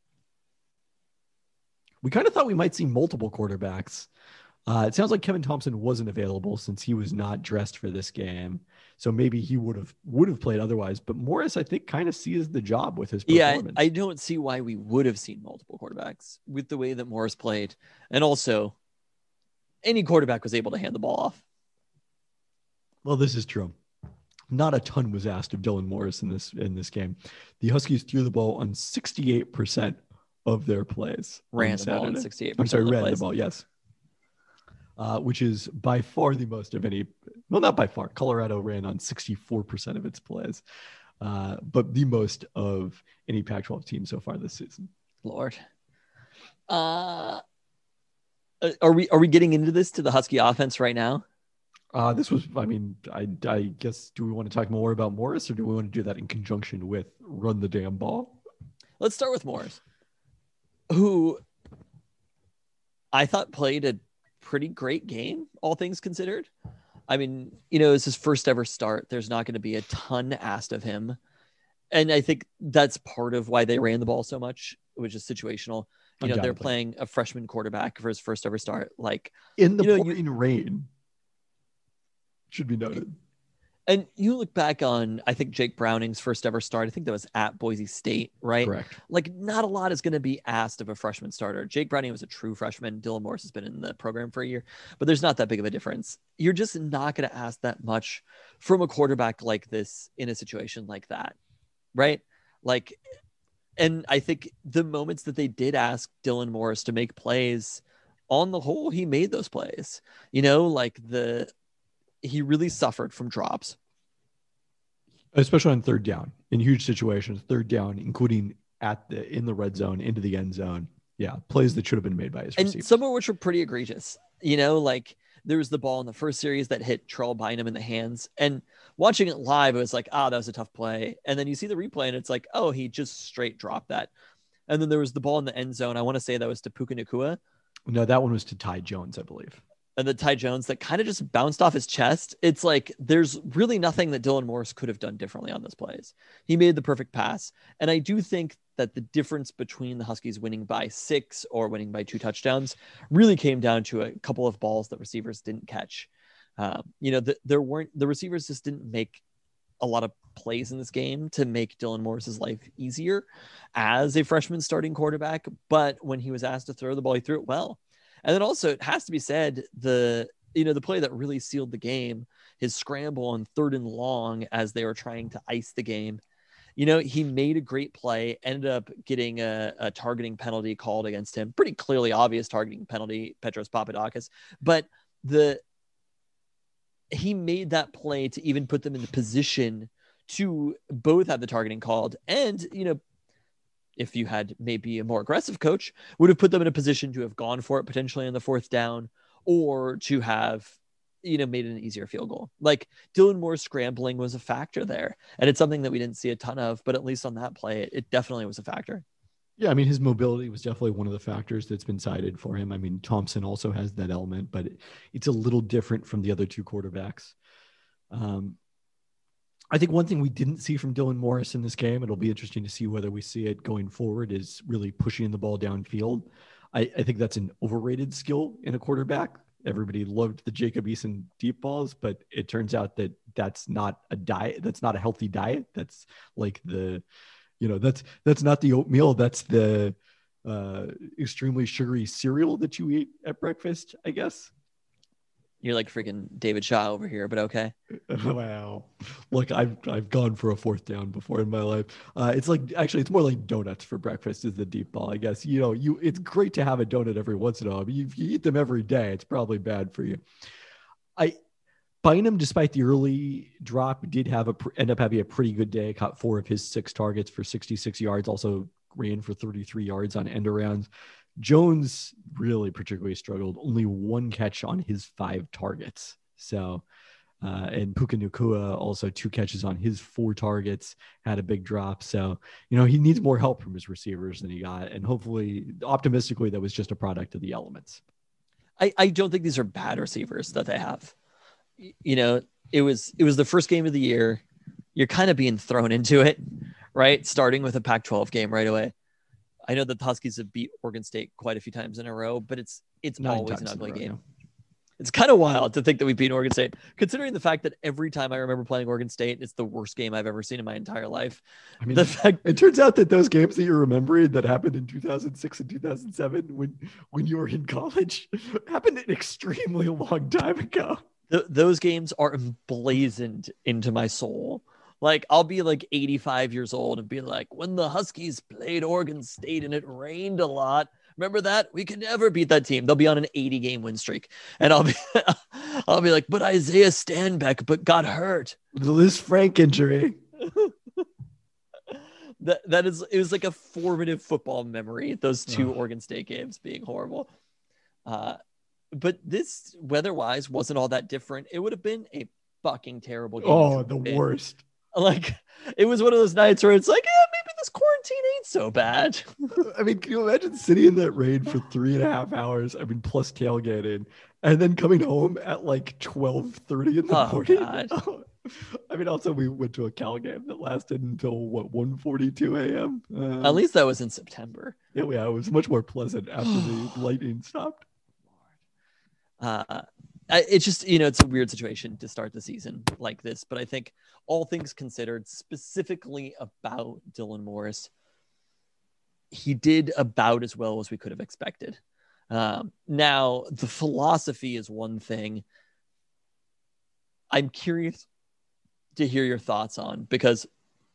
We kind of thought we might see multiple quarterbacks. It sounds like Kevin Thompson wasn't available since he was not dressed for this game. So maybe he would have played otherwise. But Morris, I think, kind of sees the job with his performance. Yeah, I don't see why we would have seen multiple quarterbacks with the way that Morris played. And also, any quarterback was able to hand the ball off. Well, this is true. Not a ton was asked of Dylan Morris in this game. The Huskies threw the ball on 68% of their plays. Ran the ball on 68%. I'm sorry, ran plays. the ball, yes. Which is by far the most of any. Well, not by far. Colorado ran on 64% of its plays, but the most of any Pac-12 team so far this season. Lord, are we getting into this to the Husky offense right now? This was. I mean, I guess. Do we want to talk more about Morris, or do we want to do that in conjunction with run the damn ball? Let's start with Morris, who I thought played a pretty great game, all things considered. I mean, it's his first ever start. There's not going to be a ton asked of him. And I think that's part of why they ran the ball so much, which is situational. They're playing a freshman quarterback for his first ever start. Like in the pouring rain, should be noted. And you look back on, I think, Jake Browning's first ever start. I think that was at Boise State, right? Correct. Like, not a lot is going to be asked of a freshman starter. Jake Browning was a true freshman. Dylan Morris has been in the program for a year, but there's not that big of a difference. You're just not going to ask that much from a quarterback like this in a situation like that, right? Like, and I think the moments that they did ask Dylan Morris to make plays, on the whole, he made those plays. He really suffered from drops. Especially on third down in huge situations, third down, including in the red zone, into the end zone. Yeah. Plays that should have been made by his receivers. And some of which were pretty egregious. There was the ball in the first series that hit Terrell Bynum in the hands, and watching it live, it was like, that was a tough play. And then you see the replay and it's like, he just straight dropped that. And then there was the ball in the end zone. I want to say that was to Puka Nacua. No, that one was to Ty Jones, I believe. And the Ty Jones that kind of just bounced off his chest. It's like, there's really nothing that Dylan Morris could have done differently on those plays. He made the perfect pass. And I do think that the difference between the Huskies winning by 6 or winning by 2 touchdowns really came down to a couple of balls that receivers didn't catch. The receivers just didn't make a lot of plays in this game to make Dylan Morris's life easier as a freshman starting quarterback. But when he was asked to throw the ball, he threw it well. And then also, it has to be said, the play that really sealed the game, his scramble on 3rd and long as they were trying to ice the game. He made a great play, ended up getting a targeting penalty called against him. Pretty clearly obvious targeting penalty, Petros Papadakis. But he made that play to even put them in the position to both have the targeting called. And, if you had maybe a more aggressive coach, would have put them in a position to have gone for it potentially on the 4th down, or to have, made an easier field goal. Like, Dylan Moore's scrambling was a factor there. And it's something that we didn't see a ton of, but at least on that play, it definitely was a factor. Yeah, I mean, his mobility was definitely one of the factors that's been cited for him. I mean, Thompson also has that element, but it's a little different from the other 2 quarterbacks. I think one thing we didn't see from Dylan Morris in this game, it'll be interesting to see whether we see it going forward, is really pushing the ball downfield. I think that's an overrated skill in a quarterback. Everybody loved the Jacob Eason deep balls, but it turns out that that's not a diet. That's not a healthy diet. That's like that's not the oatmeal. That's the extremely sugary cereal that you eat at breakfast, I guess. You're like freaking David Shaw over here, but okay. Wow. Look, I've gone for a fourth down before in my life. It's more like donuts for breakfast is the deep ball, I guess. It's great to have a donut every once in a while, but if you eat them every day, it's probably bad for you. Bynum, despite the early drop, did end up having a pretty good day. Caught 4 of his 6 targets for 66 yards. Also ran for 33 yards on end arounds. Jones really particularly struggled. Only 1 catch on his 5 targets. So, and Puka Nacua also 2 catches on his 4 targets, had a big drop. So, he needs more help from his receivers than he got. And hopefully, optimistically, that was just a product of the elements. I don't think these are bad receivers that they have. It was the first game of the year. You're kind of being thrown into it, right? Starting with a Pac-12 game right away. I know that the Huskies have beat Oregon State quite a few times in a row, but it's always an ugly game. Yeah. It's kind of wild to think that we beat Oregon State, considering the fact that every time I remember playing Oregon State, it's the worst game I've ever seen in my entire life. I mean, it turns out that those games that you're remembering that happened in 2006 and 2007 when you were in college happened an extremely long time ago. Those games are emblazoned into my soul. Like, I'll be like 85 years old and be like, when the Huskies played Oregon State and it rained a lot, remember that? We could never beat that team. They'll be on an 80-game win streak. And I'll be like, but Isaiah Stanback got hurt. The Liz Frank injury. It was like a formative football memory, those 2 Oregon State games being horrible. But this, weather-wise, wasn't all that different. It would have been a fucking terrible game. Oh, the worst. Like, it was one of those nights where it's like, yeah, maybe this quarantine ain't so bad. I mean, can you imagine sitting in that rain for 3.5 hours? I mean, plus tailgating, and then coming home at like 12:30 in the morning. God. I mean, also we went to a Cal game that lasted until 1:42 a.m. At least that was in September. Yeah, it was much more pleasant after the lightning stopped. It's just, it's a weird situation to start the season like this, but I think all things considered, specifically about Dylan Morris, he did about as well as we could have expected. Now, the philosophy is one thing I'm curious to hear your thoughts on, because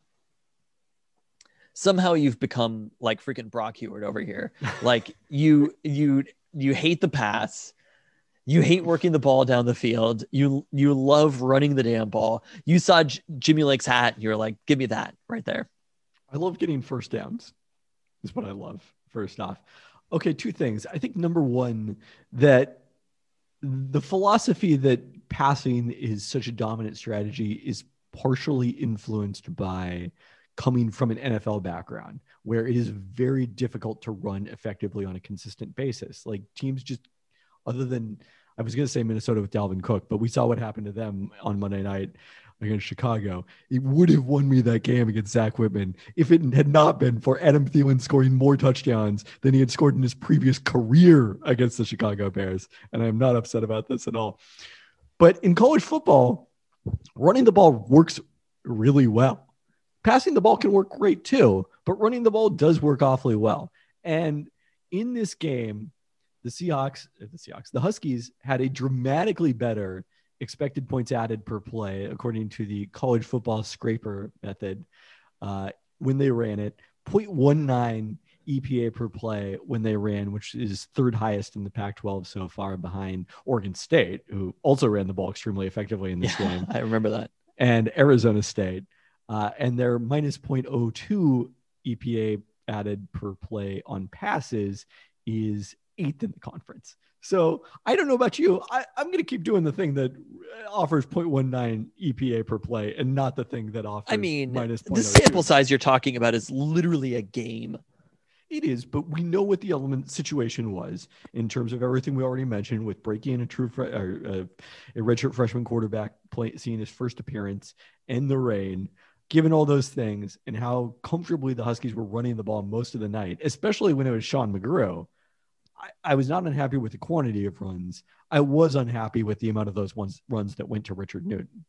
somehow you've become like freaking Brock Heward over here. Like you hate the pass. You hate working the ball down the field. You love running the damn ball. You saw Jimmy Lake's hat. And you're like, give me that right there. I love getting first downs. Is what I love. First off. Okay, 2 things. I think number one, that the philosophy that passing is such a dominant strategy is partially influenced by coming from an NFL background, where it is very difficult to run effectively on a consistent basis. Like, teams just, other than, I was going to say Minnesota with Dalvin Cook, but we saw what happened to them on Monday night against Chicago. It would have won me that game against Zach Whitman if it had not been for Adam Thielen scoring more touchdowns than he had scored in his previous career against the Chicago Bears. And I'm not upset about this at all. But in college football, running the ball works really well. Passing the ball can work great too, but running the ball does work awfully well. And in this game, the Huskies had a dramatically better expected points added per play, according to the college football scraper method, when they ran it, 0.19 EPA per play when they ran, which is 3rd highest in the Pac-12 so far, behind Oregon State, who also ran the ball extremely effectively in this game. I remember that. And Arizona State. And their minus 0.02 EPA added per play on passes is 8th in the conference. So I don't know about you. I'm going to keep doing the thing that offers 0.19 EPA per play and not the thing that offers minus 0.02. The sample size you're talking about is literally a game. It is, but we know what the element situation was in terms of everything we already mentioned with breaking in a redshirt freshman quarterback seeing his first appearance in the rain. Given all those things and how comfortably the Huskies were running the ball most of the night, especially when it was Sean McGrew, I was not unhappy with the quantity of runs. I was unhappy with the amount of those runs that went to Richard Newton.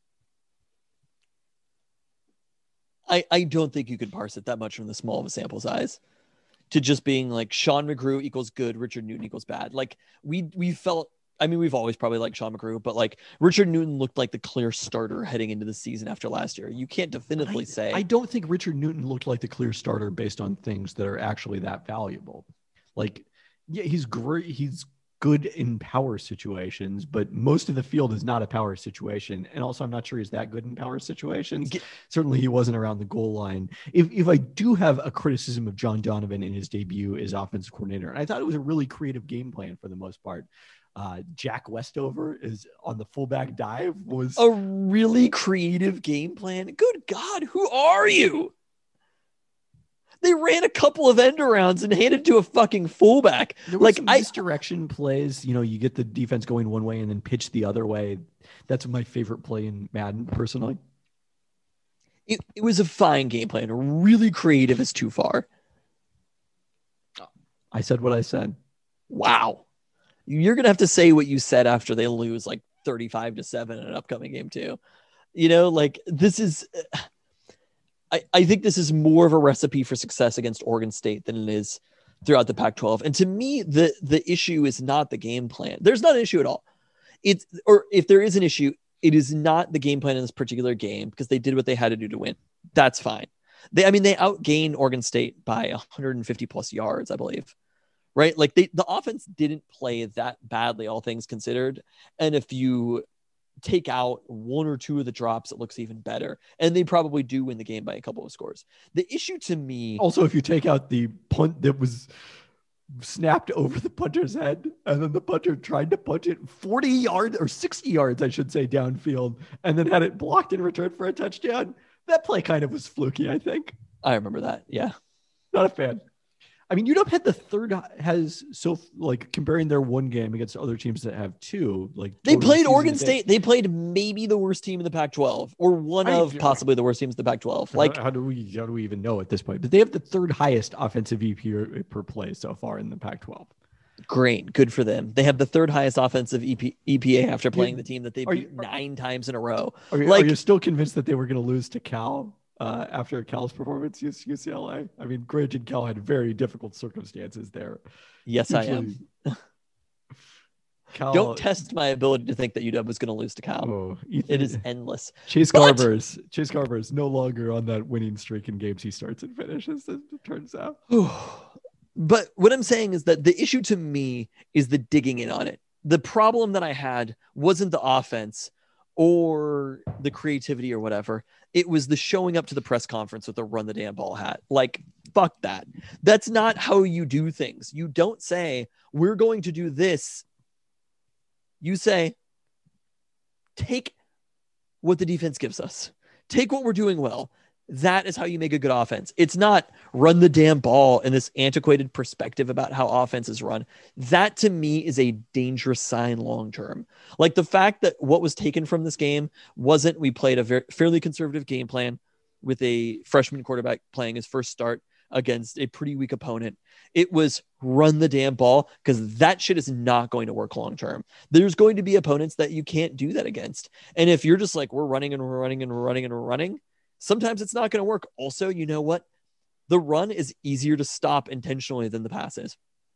I don't think you could parse it that much from the small of a sample size to just being like Sean McGrew equals good, Richard Newton equals bad. Like we felt, I mean, we've always probably liked Sean McGrew, but like Richard Newton looked like the clear starter heading into the season after last year. You can't definitively say. I don't think Richard Newton looked like the clear starter based on things that are actually that valuable. Like, yeah, he's great. He's good in power situations, but most of the field is not a power situation. And also, I'm not sure he's that good in power situations. Certainly, he wasn't around the goal line. If I do have a criticism of John Donovan in his debut as offensive coordinator, and I thought it was a really creative game plan for the most part. Jack Westover is on the fullback dive was a really creative game plan. Good God, who are you? They ran a couple of end arounds and handed to a fucking fullback. There were some misdirection plays. You know, you get the defense going one way and then pitch the other way. That's my favorite play in Madden, personally. It was a fine game plan. Really creative is too far. I said what I said. Wow. You're going to have to say what you said after they lose like 35-7 in an upcoming game too. You know, like this is... I think this is more of a recipe for success against Oregon State than it is throughout the Pac-12. And to me, the issue is not the game plan. There's not an issue at all. Or if there is an issue, it is not the game plan in this particular game because they did what they had to do to win. That's fine. They outgained Oregon State by 150 plus yards, I believe. Right? Like the offense didn't play that badly, all things considered. And if you take out one or two of the drops, it looks even better. And they probably do win the game by a couple of scores. The issue to me... Also, if you take out the punt that was snapped over the punter's head, and then the punter tried to punch it 40 yards or 60 yards, I should say, downfield, and then had it blocked in return for a touchdown, that play kind of was fluky, I think. I remember that, yeah. Not a fan. I mean, UW had the third, comparing their one game against other teams that have two, like they played Oregon State. They played maybe the worst team in the Pac-12 or possibly the worst teams in the Pac-12. Like, how do we even know at this point? But they have the third highest offensive EPA per play so far in the Pac-12. Great. Good for them. They have the third highest offensive EPA after playing the team that they beat 9 times in a row. Are you still convinced that they were going to lose to Cal? After Cal's performance against UCLA. I mean, granted, Cal had very difficult circumstances there. Yes, I am. Cal, don't test my ability to think that UW was going to lose to Cal. Oh, it is endless. Chase Garber is no longer on that winning streak in games he starts and finishes, as it turns out. But what I'm saying is that the issue to me is the digging in on it. The problem that I had wasn't the offense or the creativity or whatever. It was the showing up to the press conference with a run the damn ball hat. Like, fuck that. That's not how you do things. You don't say, we're going to do this. You say, take what the defense gives us. Take what we're doing well. That is how you make a good offense. It's not run the damn ball in this antiquated perspective about how offenses run. That to me is a dangerous sign long-term. Like the fact that what was taken from this game wasn't we played a fairly conservative game plan with a freshman quarterback playing his first start against a pretty weak opponent. It was run the damn ball because that shit is not going to work long-term. There's going to be opponents that you can't do that against. And if you're just like, we're running and we're running and we're running and we're running, sometimes it's not going to work. Also, you know what? The run is easier to stop intentionally than the pass is.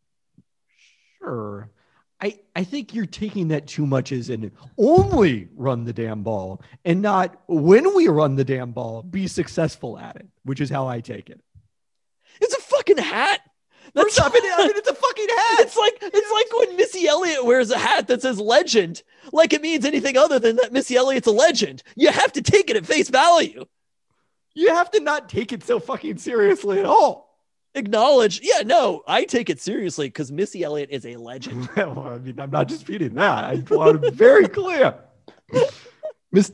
Sure. I think you're taking that too much as in only run the damn ball and not when we run the damn ball, be successful at it, which is how I take it. It's a fucking hat. It's a fucking hat. It's like when Missy Elliott wears a hat that says legend, like it means anything other than that Missy Elliott's a legend. You have to take it at face value. You have to not take it so fucking seriously at all. Acknowledge. Yeah, no, I take it seriously because Missy Elliott is a legend. Well, I mean, I'm not disputing that. I want to be very clear.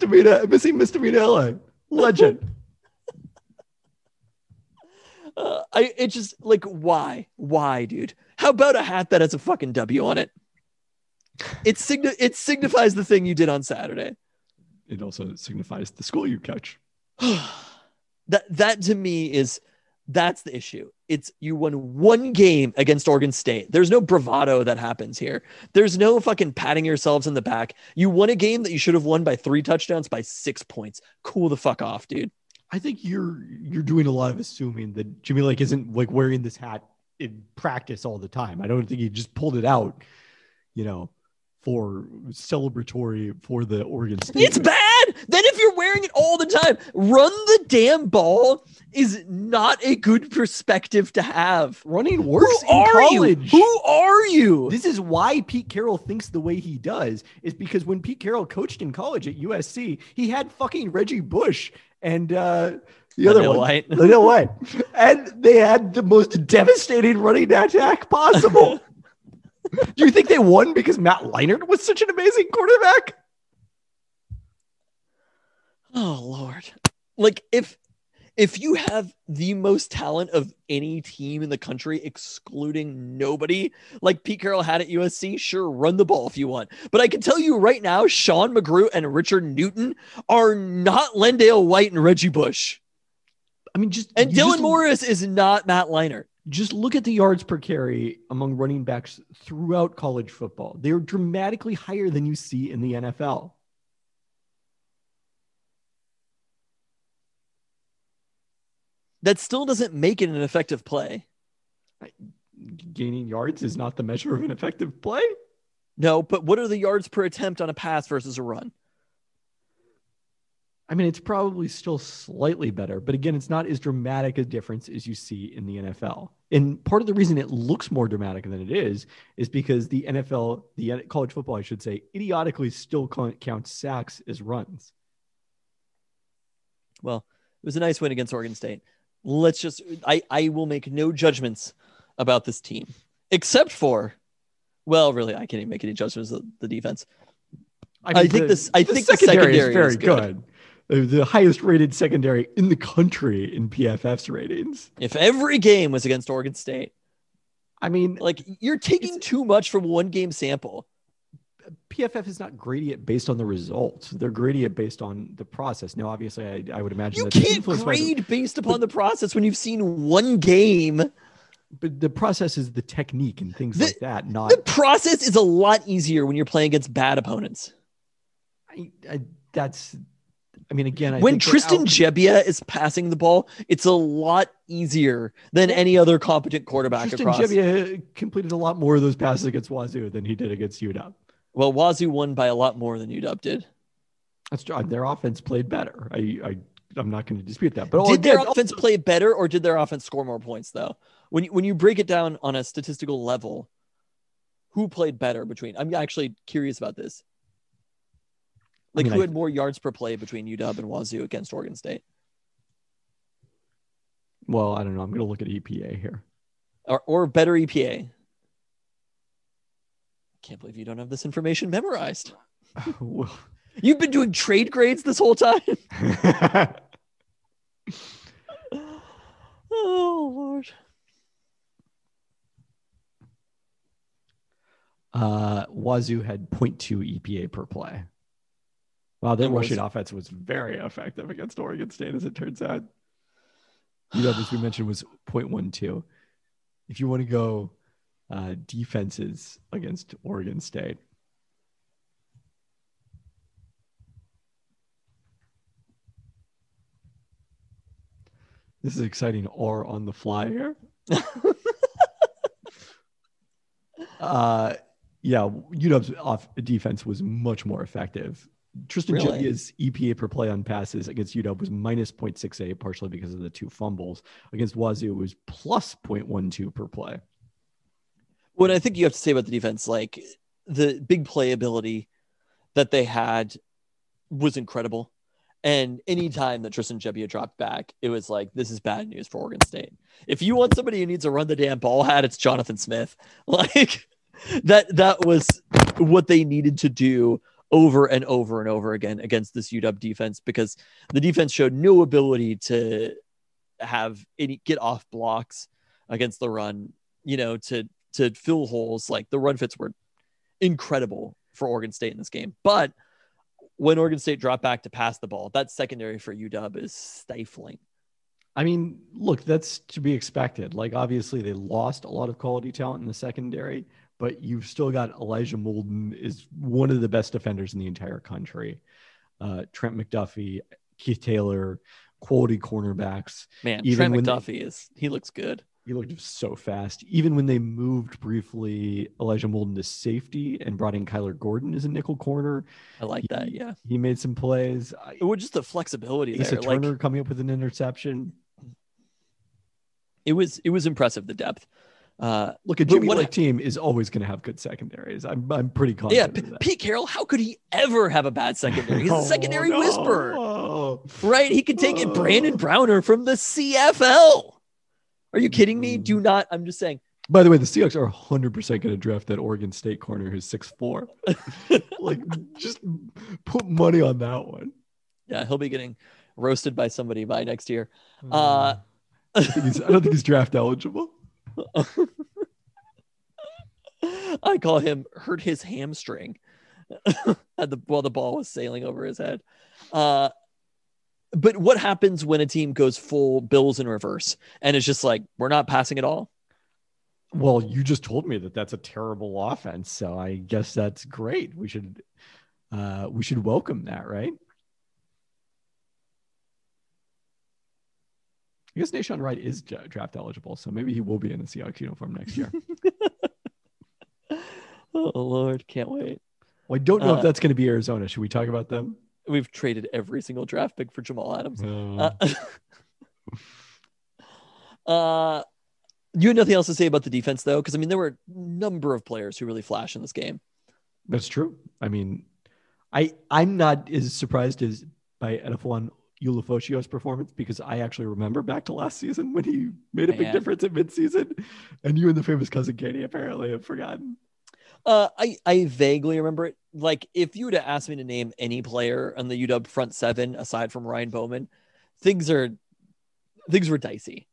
Misdemeanor LA. Legend. It's just like, why, dude? How about a hat that has a fucking W on it? It signifies the thing you did on Saturday. It also signifies the school you coach. That to me that's the issue. It's you won one game against Oregon State. There's no bravado that happens here. There's no fucking patting yourselves in the back. You won a game that you should have won by 3 touchdowns by 6 points. Cool the fuck off, dude. I think you're doing a lot of assuming that Jimmy Lake isn't like wearing this hat in practice all the time. I don't think he just pulled it out, for celebratory for the Oregon State. It's bad. Then if you're wearing it all the time, run the damn ball is not a good perspective to have. Running works in college. Who are you? This is why Pete Carroll thinks the way he does, is because when Pete Carroll coached in college at USC, he had fucking Reggie Bush and the other one, Liddell White, and they had the most devastating running attack possible. Do you think they won because Matt Leinart was such an amazing quarterback? Oh Lord. Like if you have the most talent of any team in the country, excluding nobody, like Pete Carroll had at USC, sure, run the ball if you want. But I can tell you right now, Sean McGrew and Richard Newton are not Lendale White and Reggie Bush. I mean, Dylan Morris is not Matt Leinart. Just look at the yards per carry among running backs throughout college football. They are dramatically higher than you see in the NFL. That still doesn't make it an effective play. Gaining yards is not the measure of an effective play? No, but what are the yards per attempt on a pass versus a run? I mean, it's probably still slightly better, but again, it's not as dramatic a difference as you see in the NFL. And part of the reason it looks more dramatic than it is because the NFL, the college football, I should say, idiotically still counts sacks as runs. Well, it was a nice win against Oregon State. I will make no judgments about this team, except for, well, really, I can't even make any judgments of the defense. I think the secondary is very good. The highest rated secondary in the country in PFF's ratings. If every game was against Oregon State, I mean, like you're taking too much from one game sample. PFF is not grading it based on the results. They're grading it based on the process. Now, obviously, I would imagine you can't grade based upon the process when you've seen one game. But the process is the technique and things like that. Not the process is a lot easier when you're playing against bad opponents. When Tristan Gebbia is passing the ball, it's a lot easier than any other competent quarterback. Tristan Gebbia completed a lot more of those passes against Wazoo than he did against UW. Well, Wazoo won by a lot more than UW did. That's true. Their offense played better. I'm not going to dispute that. But did their offense play better, or did their offense score more points? Though, when you break it down on a statistical level, who played better between? I'm actually curious about this. Who had more yards per play between UW and Wazoo against Oregon State? Well, I don't know. I'm going to look at EPA here. Or better EPA. I can't believe you don't have this information memorized. Well, you've been doing trade grades this whole time. Oh, Lord. Wazoo had 0.2 EPA per play. Wow, their rushing offense was very effective against Oregon State, as it turns out. UW, as we mentioned, was 0.12. If you want to go defenses against Oregon State, this is exciting or on the fly here. UW's defense was much more effective. Tristan Gebbia's EPA per play on passes against UW was minus 0.68, partially because of the 2 fumbles. Against Wazoo, it was plus 0.12 per play. What I think you have to say about the defense, like the big playability that they had was incredible. And anytime that Tristan Gebbia dropped back, it was like, this is bad news for Oregon State. If you want somebody who needs to run the damn ball hat, it's Jonathan Smith. Like that was what they needed to do over and over and over again against this UW defense, because the defense showed no ability to get off blocks against the run, to fill holes. Like the run fits were incredible for Oregon State in this game. But when Oregon State dropped back to pass the ball, that secondary for UW is stifling. I mean, look, that's to be expected. Like, obviously, they lost a lot of quality talent in the secondary, but you've still got Elijah Molden is one of the best defenders in the entire country. Trent McDuffie, Keith Taylor, quality cornerbacks. Man, Trent McDuffie he looks good. He looked so fast. Even when they moved briefly Elijah Molden to safety and brought in Kyler Gordon as a nickel corner. I like that, yeah. He made some plays. It was just the flexibility Asa there. Turner coming up with an interception. It was impressive, the depth. Look, a Jimmy Lake team is always going to have good secondaries. I'm pretty confident. Yeah, Pete Carroll, how could he ever have a bad secondary? He's a secondary whisperer, right? He could take it Brandon Browner from the CFL. Are you kidding me? Do not. I'm just saying. By the way, the Seahawks are 100% going to draft that Oregon State corner who's 6'4". Like, just put money on that one. Yeah, he'll be getting roasted by somebody by next year. I don't think he's draft eligible. I call him hurt his hamstring while the ball was sailing over his head. But what happens when a team goes full Bills in reverse and it's just like, we're not passing at all? Well, you just told me that that's a terrible offense, so I guess that's great. We should welcome that, right? I guess Nahshon Wright is draft eligible, so maybe he will be in the Seahawks uniform next year. Oh, Lord. Can't wait. Well, I don't know if that's going to be Arizona. Should we talk about them? We've traded every single draft pick for Jamal Adams. You had nothing else to say about the defense, though? Because, I mean, there were a number of players who really flashed in this game. That's true. I mean, I'm not as surprised as by Edifon Ulufocio's performance, because I actually remember back to last season when he made a big difference at midseason, and you and the famous cousin Katie apparently have forgotten. I vaguely remember it. Like, if you would have asked me to name any player on the UW front seven aside from Ryan Bowman, things were dicey.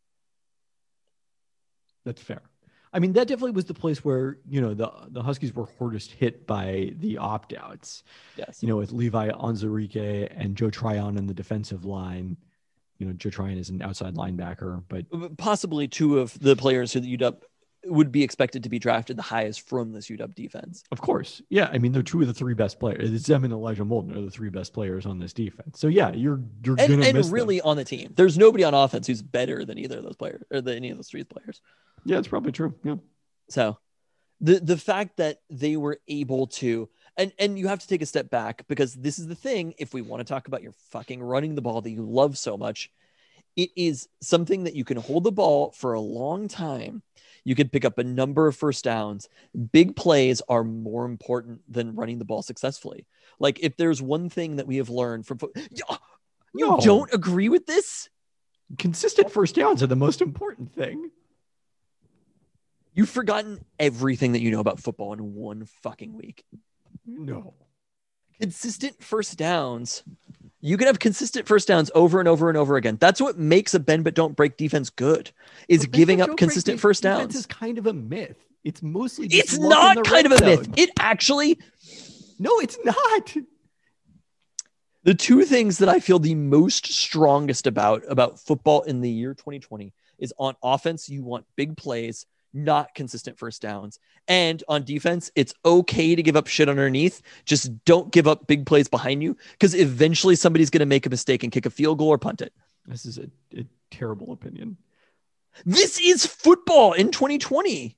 That's fair. I mean, that definitely was the place where, the Huskies were hardest hit by the opt-outs. Yes. With Levi Onwuzurike and Joe Tryon in the defensive line. Joe Tryon is an outside linebacker, but possibly two of the players who the UW would be expected to be drafted the highest from this UW defense. Of course. Yeah. I mean, they're two of the three best players. It's them and Elijah Molden are the three best players on this defense. So yeah, you're going to miss really them. On the team. There's nobody on offense who's better than either of those players or than any of those three players. Yeah, it's probably true. Yeah. So the fact that they were able to, and you have to take a step back, because this is the thing. If we want to talk about your fucking running the ball that you love so much, it is something that you can hold the ball for a long time. You can pick up a number of first downs. Big plays are more important than running the ball successfully. Like, if there's one thing that we have learned from you don't agree with this? Consistent first downs are the most important thing. You've forgotten everything that you know about football in one fucking week. No. Consistent first downs. You can have consistent first downs over and over and over again. That's what makes a bend but don't break defense good, is giving up consistent first downs. Defense is kind of a myth. It's mostly it's not kind of a myth. It actually, no, it's not. The two things that I feel the most strongest about football in the year 2020 is, on offense, you want big plays, not consistent first downs. And on defense, it's okay to give up shit underneath. Just don't give up big plays behind you, because eventually somebody's going to make a mistake and kick a field goal or punt it. This is a terrible opinion. This is football in 2020.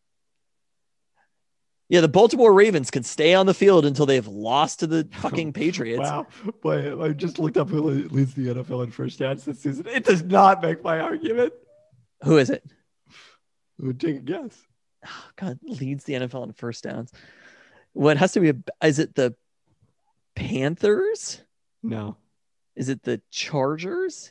Yeah, the Baltimore Ravens can stay on the field until they've lost to the fucking Patriots. Wow. Boy, I just looked up who leads the NFL in first downs this season. It does not make my argument. Who is it? Take a guess. Oh, God, leads the NFL in first downs. What has to be? Is it the Panthers? No. Is it the Chargers?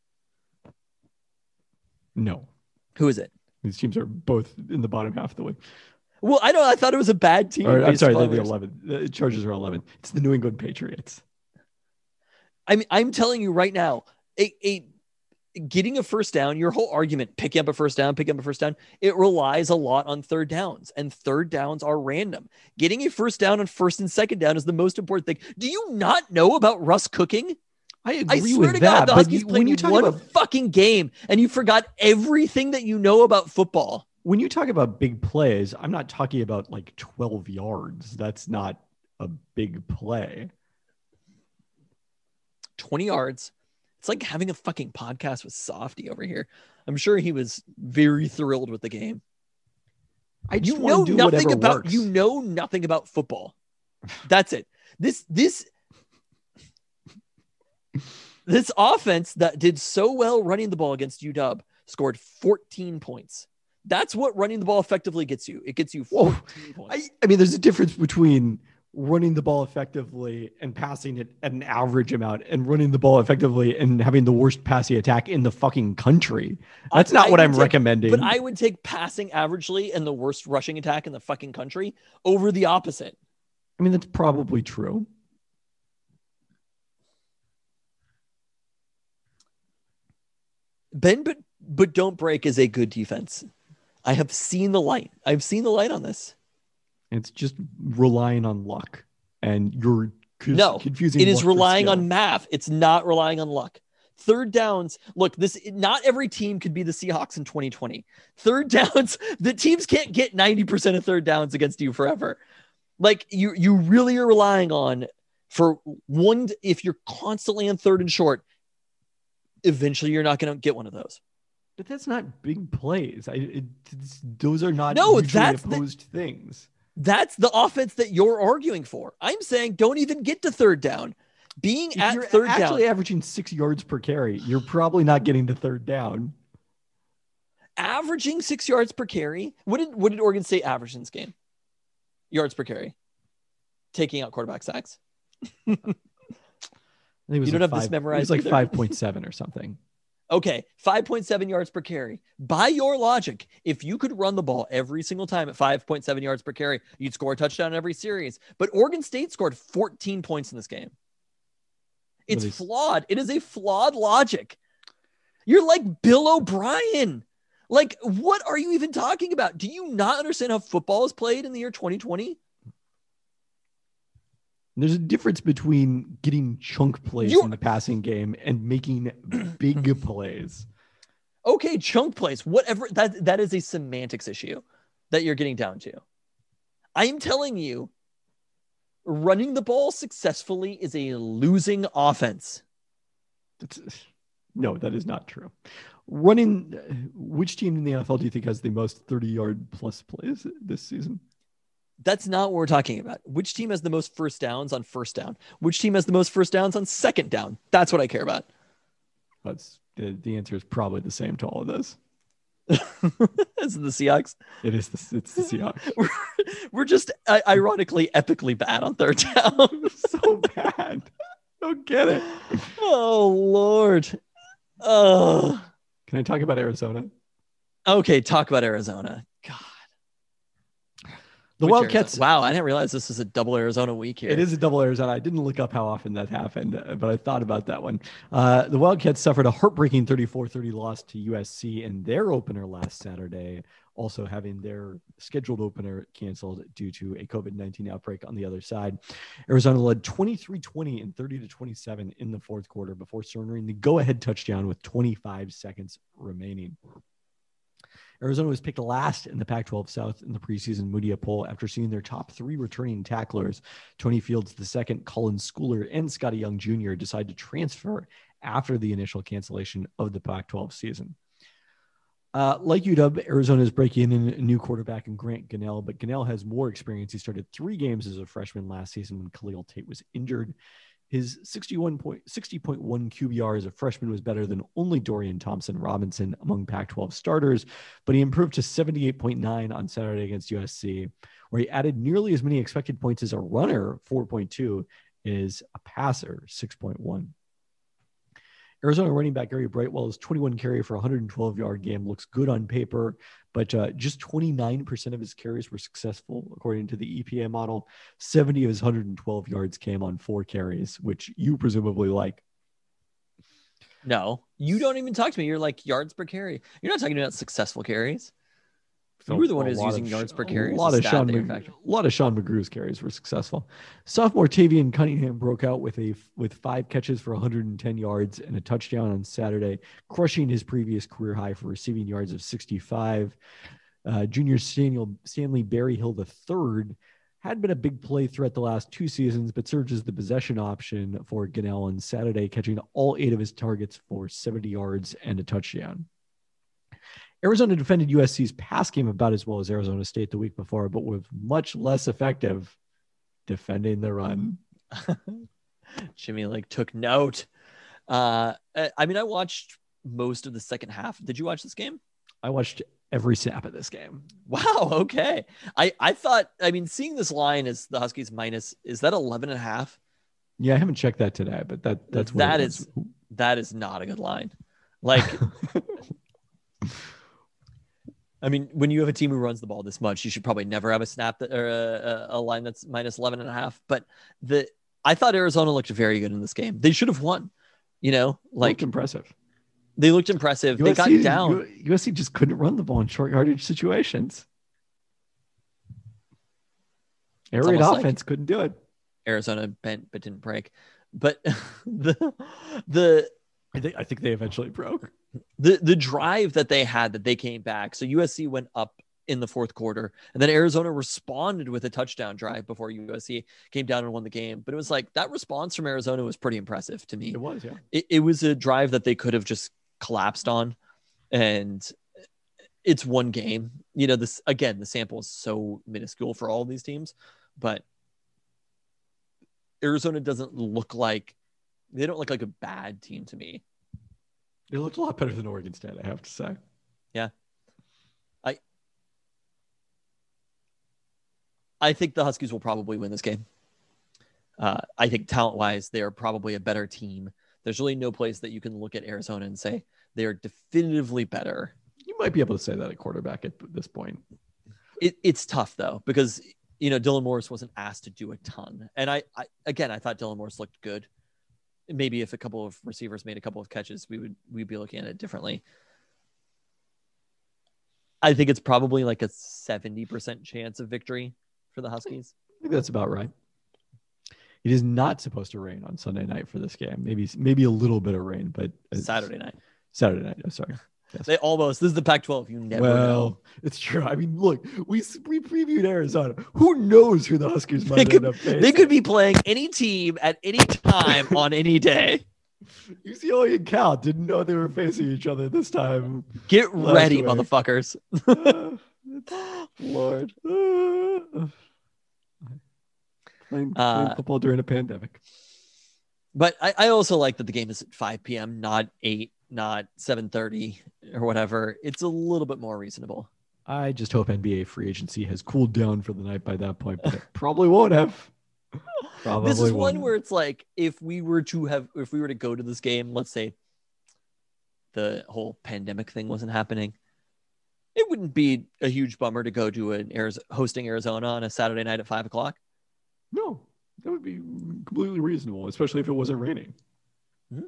No. Who is it? These teams are both in the bottom half of the league. Well, I thought it was a bad team. I'm sorry, they're the 11. The Chargers are 11. It's the New England Patriots. I mean, I'm telling you right now, a getting a first down, your whole argument, picking up a first down, it relies a lot on third downs, and third downs are random. Getting a first down on first and second down is the most important thing. Do you not know about Russ cooking? I agree swear with to that. God, the Huskies But when you talk one about fucking game and you forgot everything that you know about football. when you talk about big plays, I'm not talking about like 12 yards. That's not a big play. 20 yards. It's like having a fucking podcast with Softy over here. I'm sure he was very thrilled with the game. I just want to do whatever works. You know nothing about football. That's it. This offense that did so well running the ball against UW scored 14 points. That's what running the ball effectively gets you. It gets you 14 points. I mean, there's a difference between running the ball effectively and passing it at an average amount and running the ball effectively and having the worst passing attack in the fucking country. That's not what I'm recommending. But I would take passing averagely and the worst rushing attack in the fucking country over the opposite. I mean, that's probably true. Bend but don't break is a good defense. I have seen the light. I've seen the light on this. It's just relying on luck, and you're confusing. It is relying on math. It's not relying on luck. Third downs. Look, not every team could be the Seahawks in 2020. Third downs. The teams can't get 90% of third downs against you forever. Like you really are relying on for one. If you're constantly on third and short, eventually you're not going to get one of those. But that's not big plays. Those are not mutually opposed things. That's the offense that you're arguing for. I'm saying don't even get to third down. If you're actually averaging 6 yards per carry, you're probably not getting to third down. Averaging 6 yards per carry. What did Oregon State average in this game? Yards per carry. Taking out quarterback sacks. I think it was you don't have this memorized. It was like 5.7 or something. Okay, 5.7 yards per carry. By your logic, if you could run the ball every single time at 5.7 yards per carry, you'd score a touchdown in every series. But Oregon State scored 14 points in this game. It's flawed. It is a flawed logic. You're like Bill O'Brien. Like, what are you even talking about? Do you not understand how football is played in the year 2020? There's a difference between getting chunk plays in the passing game and making big plays. Okay, chunk plays, whatever. That is a semantics issue that you're getting down to. I am telling you, running the ball successfully is a losing offense. No, that is not true. Which team in the NFL do you think has the most 30-yard plus plays this season? That's not what we're talking about. Which team has the most first downs on first down? Which team has the most first downs on second down? That's what I care about. The answer is probably the same to all of this. Is it the Seahawks? It's the Seahawks. We're just ironically epically bad on third down. So bad. Don't get it. Oh, Lord. Can I talk about Arizona? Okay, talk about Arizona. God. The Wildcats. Wow, I didn't realize this was a double Arizona week here. It is a double Arizona. I didn't look up how often that happened, but I thought about that one. The Wildcats suffered a heartbreaking 34-30 loss to USC in their opener last Saturday, also having their scheduled opener canceled due to a COVID-19 outbreak on the other side. Arizona led 23-20 and 30-27 in the fourth quarter before surrendering the go-ahead touchdown with 25 seconds remaining. Arizona was picked last in the Pac-12 South in the preseason media poll after seeing their top three returning tacklers, Tony Fields II, Colin Schooler, and Scotty Young Jr., decide to transfer after the initial cancellation of the Pac-12 season. Like UW, Arizona is breaking in a new quarterback in Grant Gunnell, but Gunnell has more experience. He started 3 games as a freshman last season when Khalil Tate was injured. His 60.1 QBR as a freshman was better than only Dorian Thompson-Robinson among Pac-12 starters, but he improved to 78.9 on Saturday against USC, where he added nearly as many expected points as a runner, 4.2, as a passer, 6.1. Arizona running back Gary Brightwell's 21 carry for 112-yard game looks good on paper, but just 29% of his carries were successful, according to the EPA model. 70 of his 112 yards came on 4 carries, which you presumably like. No, you don't even talk to me. You're like yards per carry. You're not talking about successful carries. You were the one who's using yards per carry as a stat that you're factoring. A lot of Sean McGrew's carries were successful. Sophomore Tavian Cunningham broke out with 5 catches for 110 yards and a touchdown on Saturday, crushing his previous career high for receiving yards of 65. Junior Stanley Berryhill III had been a big play threat the last 2 seasons, but served as the possession option for Gunnell on Saturday, catching all 8 of his targets for 70 yards and a touchdown. Arizona defended USC's pass game about as well as Arizona State the week before, but was much less effective defending the run. Jimmy took note. I watched most of the second half. Did you watch this game? I watched every snap of this game. Wow. Okay. I thought, seeing this line as the Huskies minus, is that 11.5? Yeah, I haven't checked that today, but that's what that is not a good line. When you have a team who runs the ball this much, you should probably never have a snap or a line that's minus 11.5. But I thought Arizona looked very good in this game. They should have won. Looked impressive. They looked impressive. They got down. USC just couldn't run the ball in short yardage situations. Air raid offense couldn't do it. Arizona bent but didn't break. But I think they eventually broke. The drive that they had, that they came back. So USC went up in the fourth quarter, and then Arizona responded with a touchdown drive before USC came down and won the game. But it was that response from Arizona was pretty impressive to me. It was, yeah. It was a drive that they could have just collapsed on, and it's one game. This again, the sample is so minuscule for all of these teams, but Arizona doesn't look like a bad team to me. They looked a lot better than Oregon State, I have to say. Yeah. I think the Huskies will probably win this game. I think talent-wise, they are probably a better team. There's really no place that you can look at Arizona and say they are definitively better. You might be able to say that at quarterback at this point. It's tough, though, because, Dylan Morris wasn't asked to do a ton. And I thought Dylan Morris looked good. Maybe if a couple of receivers made a couple of catches, we'd be looking at it differently. I think it's probably a 70% chance of victory for the Huskies. I think that's about right. It is not supposed to rain on Sunday night for this game. Maybe a little bit of rain, but Saturday night. Oh, sorry. Yes. They almost. This is the Pac-12. You never know. It's true. Look, we previewed Arizona. Who knows who the Huskies might end up facing? They could be playing any team at any time on any day. UCLA and Cal didn't know they were facing each other this time. Get ready, motherfuckers. Lord. Playing football during a pandemic. But I also like that the game is at 5 p.m., not 8, not 7:30 or whatever. It's a little bit more reasonable. I just hope NBA free agency has cooled down for the night by that point, but it probably won't have. This is one where it's if we were to go to this game, let's say the whole pandemic thing wasn't happening, it wouldn't be a huge bummer to go to hosting Arizona on a Saturday night at 5:00. No, that would be completely reasonable, especially if it wasn't raining. Mm-hmm.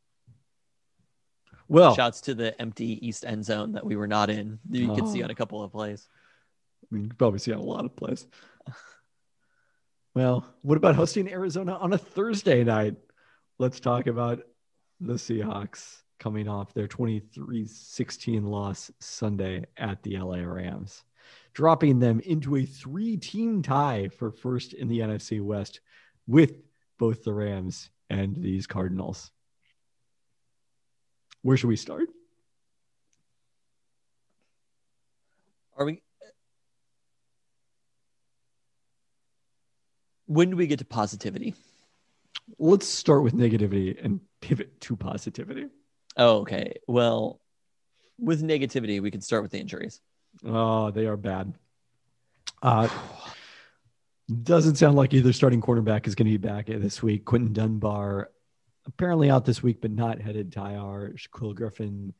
Well, shouts to the empty east end zone that we were not in. You could see on a couple of plays. You could probably see on a lot of plays. Well, what about hosting Arizona on a Thursday night? Let's talk about the Seahawks coming off their 23-16 loss Sunday at the LA Rams, dropping them into a 3-team tie for first in the NFC West with both the Rams and these Cardinals. Where should we start? When do we get to positivity? Let's start with negativity and pivot to positivity. Oh, okay. Well, with negativity, we can start with the injuries. Oh, they are bad. Doesn't sound like either starting cornerback is going to be back this week. Quentin Dunbar apparently out this week, but not headed to IR. Shaquille Griffin,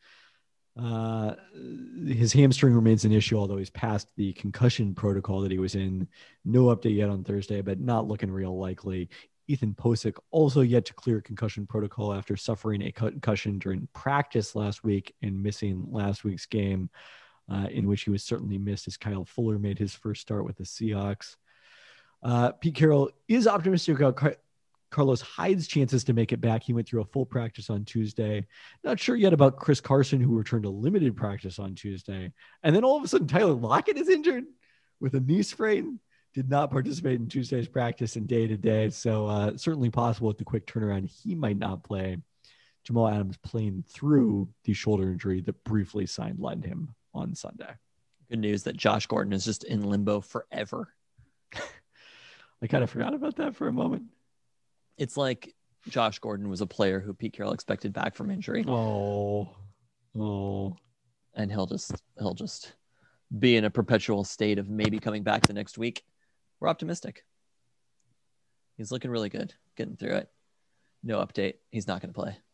his hamstring remains an issue, although he's passed the concussion protocol that he was in. No update yet on Thursday, but not looking real likely. Ethan Posick also yet to clear concussion protocol after suffering a concussion during practice last week and missing last week's game, in which he was certainly missed as Kyle Fuller made his first start with the Seahawks. Pete Carroll is optimistic about Carlos Hyde's chances to make it back. He went through a full practice on Tuesday. Not sure yet about Chris Carson, who returned to limited practice on Tuesday. And then all of a sudden, Tyler Lockett is injured with a knee sprain. Did not participate in Tuesday's practice and day-to-day. So certainly possible with the quick turnaround, he might not play. Jamal Adams playing through the shoulder injury that briefly sidelined him on Sunday. Good news that Josh Gordon is just in limbo forever. I kind of forgot about that for a moment. It's like Josh Gordon was a player who Pete Carroll expected back from injury. Oh. And he'll just be in a perpetual state of maybe coming back the next week. We're optimistic. He's looking really good, getting through it. No update. He's not going to play.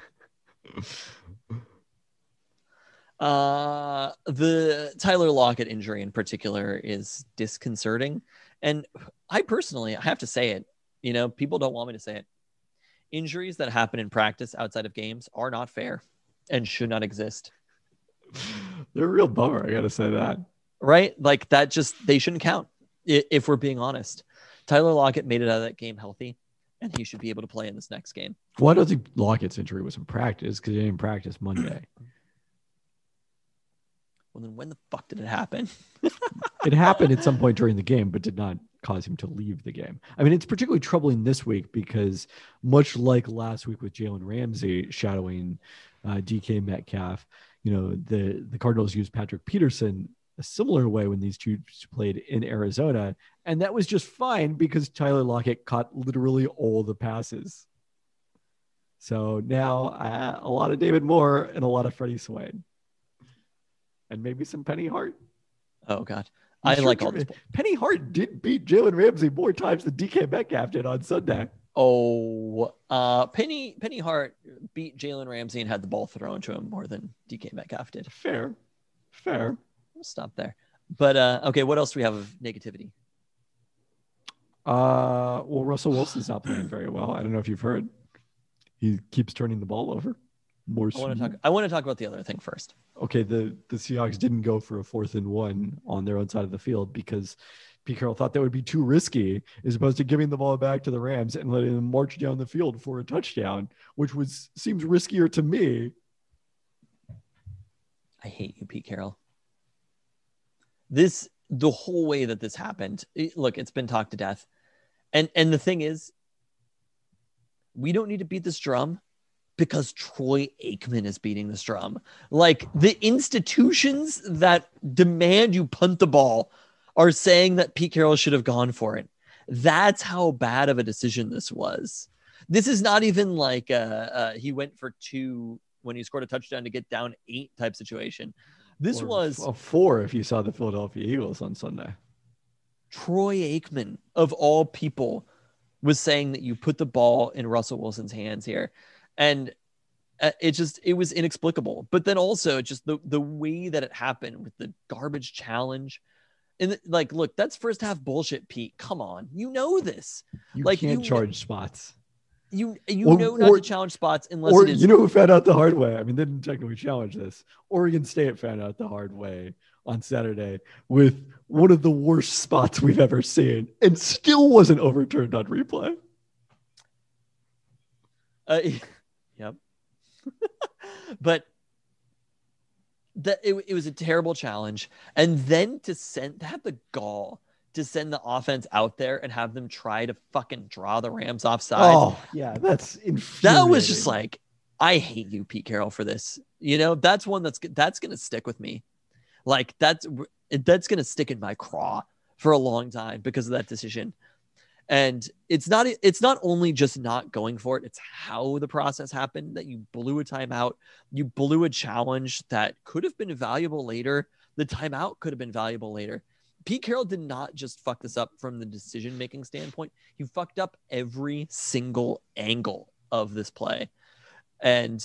The Tyler Lockett injury in particular is disconcerting. And I have to say it, people don't want me to say it. Injuries that happen in practice outside of games are not fair and should not exist. They're a real bummer. I got to say that. Right? Like that they shouldn't count if we're being honest. Tyler Lockett made it out of that game healthy and he should be able to play in this next game. Well, I don't think Lockett's injury was in practice because he didn't practice Monday. Well, then when the fuck did it happen? It happened at some point during the game, but did not cause him to leave the game. I mean, it's particularly troubling this week because much like last week with Jalen Ramsey shadowing DK Metcalf, the Cardinals used Patrick Peterson a similar way when these two played in Arizona. And that was just fine because Tyler Lockett caught literally all the passes. So now a lot of David Moore and a lot of Freddie Swain. And maybe some Penny Hart. Oh, God. I like all this. Penny Hart did beat Jalen Ramsey more times than DK Metcalf did on Sunday. Oh, Penny Hart beat Jalen Ramsey and had the ball thrown to him more than DK Metcalf did. Fair. We'll stop there. But, okay, what else do we have of negativity? Well, Russell Wilson's not playing very well. I don't know if you've heard. He keeps turning the ball over. I want to talk about the other thing first. Okay, the Seahawks didn't go for a 4th and 1 on their own side of the field because Pete Carroll thought that would be too risky as opposed to giving the ball back to the Rams and letting them march down the field for a touchdown, which seems riskier to me. I hate you, Pete Carroll. The whole way that this happened, look, it's been talked to death. And the thing is, we don't need to beat this drum because Troy Aikman is beating this drum. Like the institutions that demand you punt the ball are saying that Pete Carroll should have gone for it. That's how bad of a decision this was. This is not even like he went for 2 when he scored a touchdown to get down 8 type situation. This was a 4 if you saw the Philadelphia Eagles on Sunday. Troy Aikman, of all people, was saying that you put the ball in Russell Wilson's hands here. And it was inexplicable. But then also just the way that it happened with the garbage challenge. And look, that's first half bullshit, Pete. Come on. You know this. You can't charge spots. You know not to challenge spots unless it is. You know who found out the hard way? I mean, they didn't technically challenge this. Oregon State found out the hard way on Saturday with one of the worst spots we've ever seen and still wasn't overturned on replay. Yep. But it was a terrible challenge. And then to have the gall to send the offense out there and have them try to fucking draw the Rams offside. Oh, yeah, that's infuriating. That was just like, I hate you, Pete Carroll, for this. That's one that's going to stick with me. Like that's going to stick in my craw for a long time because of that decision. And it's not only just not going for it, it's how the process happened, that you blew a timeout, you blew a challenge that could have been valuable later. The timeout could have been valuable later. Pete Carroll did not just fuck this up from the decision-making standpoint. He fucked up every single angle of this play. And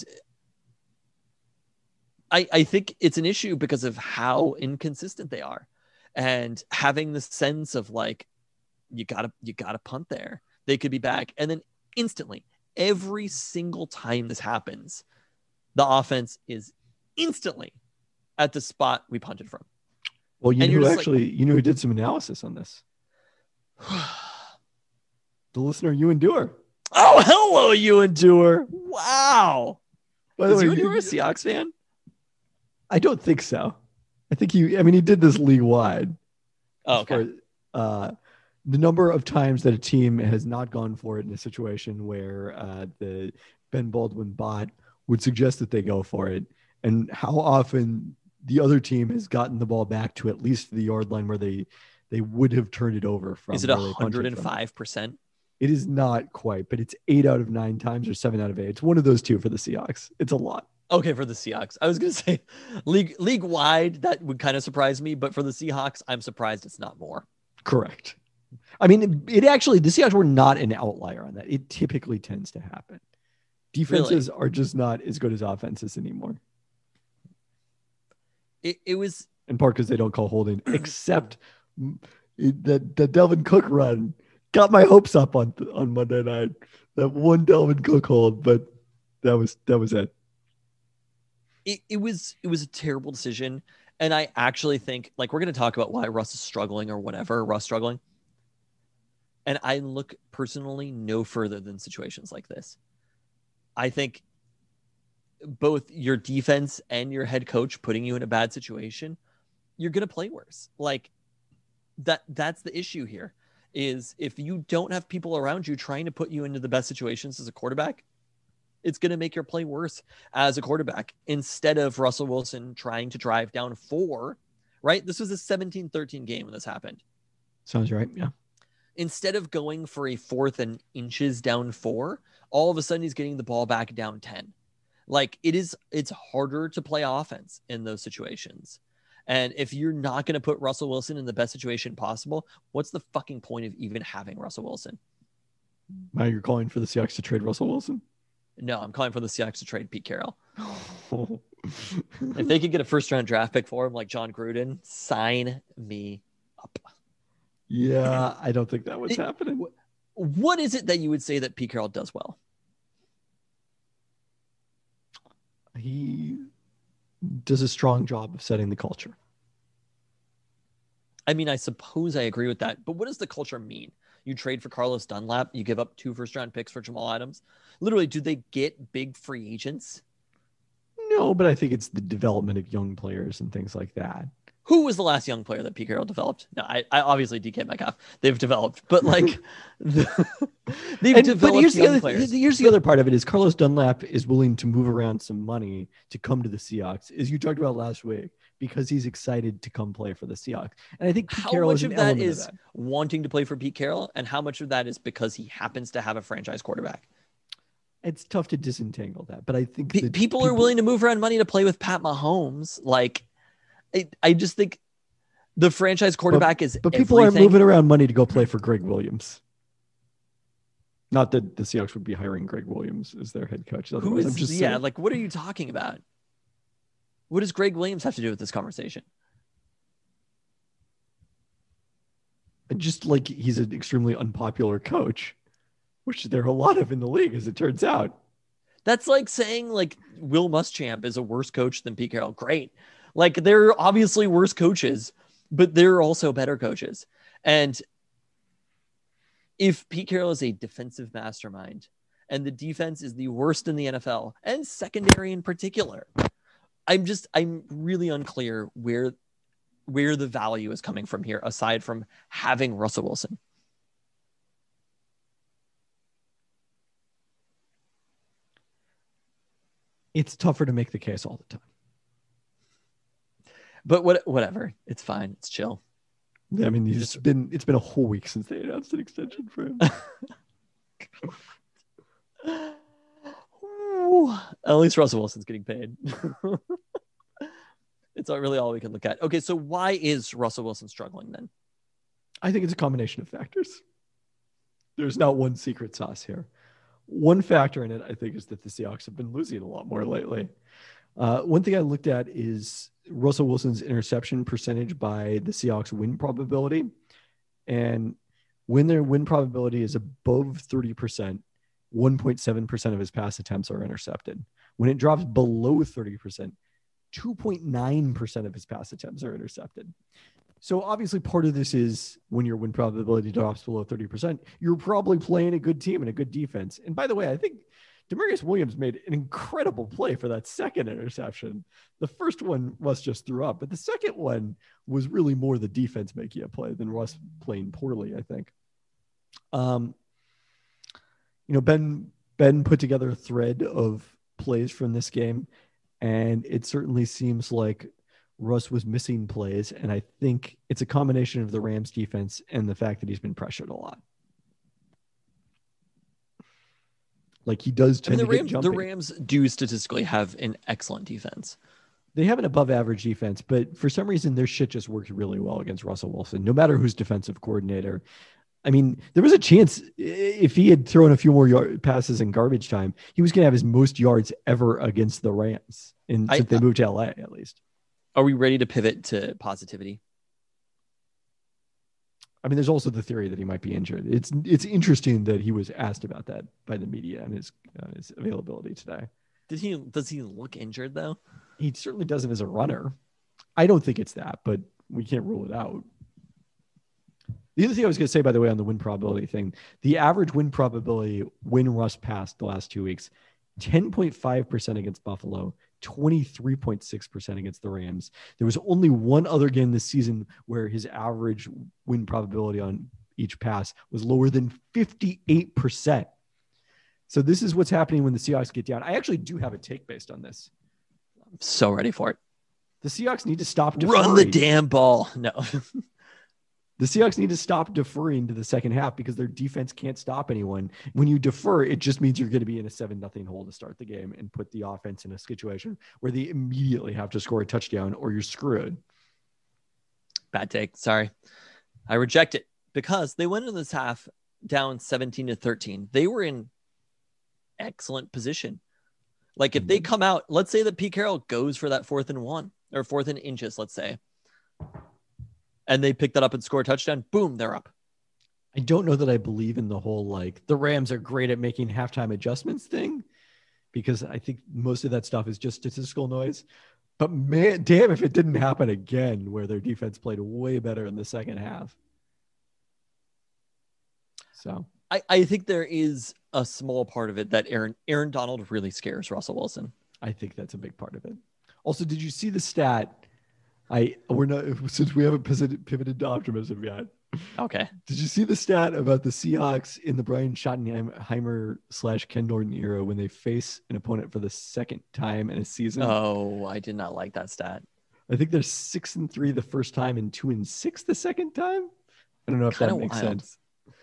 I think it's an issue because of how inconsistent they are and having the sense of like, you gotta punt there. they could be back. And then instantly, every single time this happens, the offense is instantly at the spot we punted from. Well, And you're just like- you know who did some analysis on this? The listener, Ewan Dewar. Oh, hello, Ewan Dewar. Wow. By the Is way, Ewan Dewar a Seahawks fan? I don't think so. I think he did this league wide. Oh, okay. The number of times that a team has not gone for it in a situation where the Ben Baldwin bot would suggest that they go for it, and how often the other team has gotten the ball back to at least the yard line where they would have turned it over from. Is it 105%? It is not quite, but it's 8 out of 9 times or 7 out of 8. It's one of those two for the Seahawks. It's a lot. Okay, for the Seahawks. I was going to say league wide, that would kind of surprise me, but for the Seahawks, I'm surprised it's not more. Correct. I mean, it actually, the Seahawks were not an outlier on that. It typically tends to happen. Defenses are just not as good as offenses anymore. It was in part because they don't call holding, except that Delvin Cook run got my hopes up on Monday night. That one Delvin Cook hold, but that was it. It was a terrible decision. And I actually think, like, we're going to talk about why Russ is struggling or whatever, Russ struggling. And I look personally no further than situations like this. I think both your defense and your head coach putting you in a bad situation, you're going to play worse. Like that's the issue here, is if you don't have people around you trying to put you into the best situations as a quarterback, it's going to make your play worse as a quarterback. Instead of Russell Wilson trying to drive down 4, right? This was a 17-13 game when this happened. Sounds right. Yeah. Instead of going for a 4th and inches down 4, all of a sudden he's getting the ball back down 10. Like it's harder to play offense in those situations. And if you're not going to put Russell Wilson in the best situation possible, what's the fucking point of even having Russell Wilson? Now you're calling for the Seahawks to trade Russell Wilson? No, I'm calling for the Seahawks to trade Pete Carroll. If they could get a 1st-round draft pick for him like John Gruden, sign me up. Yeah, I don't think that was happening. What is it that you would say that Pete Carroll does well? He does a strong job of setting the culture. I mean, I suppose I agree with that, but what does the culture mean? You trade for Carlos Dunlap, you give up 2 first-round picks for Jamal Adams. Literally, do they get big free agents? No, but I think it's the development of young players and things like that. Who was the last young player that Pete Carroll developed? No, I obviously DK Metcalf. They've developed, but like they've developed. But here's the other part of it is Carlos Dunlap is willing to move around some money to come to the Seahawks, as you talked about last week, because he's excited to come play for the Seahawks. And I think Pete Carroll is an element of that. Wanting to play for Pete Carroll, and how much of that is because he happens to have a franchise quarterback? It's tough to disentangle that, but I think people are willing to move around money to play with Pat Mahomes. Like, I just think the franchise quarterback is. But people aren't moving around money to go play for Greg Williams. Not that the Seahawks would be hiring Greg Williams as their head coach. Who is? Like, what are you talking about? What does Greg Williams have to do with this conversation? Just like he's an extremely unpopular coach, which there are a lot of in the league, as it turns out. That's like saying like Will Muschamp is a worse coach than Pete Carroll. Great. Like, they're obviously worse coaches, but they're also better coaches. And if Pete Carroll is a defensive mastermind and the defense is the worst in the NFL and secondary in particular, I'm really unclear where the value is coming from here, aside from having Russell Wilson. It's tougher to make the case all the time. But whatever. It's fine. It's chill. Yeah, I mean, it's been a whole week since they announced an extension for him. At least Russell Wilson's getting paid. It's not really all we can look at. Okay, so why is Russell Wilson struggling then? I think it's a combination of factors. There's not one secret sauce here. One factor in it, I think, is that the Seahawks have been losing a lot more lately. One thing I looked at is Russell Wilson's interception percentage by the Seahawks win probability. And when their win probability is above 30%, 1.7% of his pass attempts are intercepted. When it drops below 30%, 2.9% of his pass attempts are intercepted. So obviously part of this is when your win probability drops below 30%, you're probably playing a good team and a good defense. And by the way, I think Demarius Williams made an incredible play for that second interception. The first one Russ just threw up, but the second one was really more the defense making a play than Russ playing poorly, I think. Ben put together a thread of plays from this game, and it certainly seems like Russ was missing plays, and I think it's a combination of the Rams defense and the fact that he's been pressured a lot. Like he does tend to get jumpy. The Rams do statistically have an excellent defense. They have an above average defense, but for some reason their shit just works really well against Russell Wilson, no matter who's defensive coordinator. I mean, there was a chance if he had thrown a few more passes in garbage time, he was going to have his most yards ever against the Rams since they moved to LA, at least. Are we ready to pivot to positivity? I mean, there's also the theory that he might be injured. It's interesting that he was asked about that by the media and his availability today. Does he look injured though? He certainly doesn't as a runner. I don't think it's that, but we can't rule it out. The other thing I was going to say, by the way, on the win probability thing, the average win probability when Russ passed the last 2 weeks, 10.5% against Buffalo, 23.6% against the Rams. There was only one other game this season where his average win probability on each pass was lower than 58%. So this is what's happening when the Seahawks get down. I actually do have a take based on this. I'm so ready for it. The Seahawks need to stop deferring. Run the damn ball. No. The Seahawks need to stop deferring to the second half because their defense can't stop anyone. When you defer, it just means you're going to be in a 7-0 hole to start the game and put the offense in a situation where they immediately have to score a touchdown or you're screwed. Bad take. Sorry. I reject it because they went into this half down 17-13. They were in excellent position. Like if they come out, let's say that Pete Carroll goes for that 4th and 1 or 4th and inches, let's say, and they pick that up and score a touchdown, boom, they're up. I don't know that I believe in the whole, like, the Rams are great at making halftime adjustments thing, because I think most of that stuff is just statistical noise. But man, damn if it didn't happen again where their defense played way better in the second half. So I think there is a small part of it that Aaron Donald really scares Russell Wilson. I think that's a big part of it. Also, did you see the stat? We're not, since we haven't pivoted to optimism yet. Okay. Did you see the stat about the Seahawks in the Brian Schottenheimer / Ken Norton era when they face an opponent for the second time in a season? Oh, I did not like that stat. I think they're 6-3 the first time and 2-6 the second time. I don't know if that makes sense.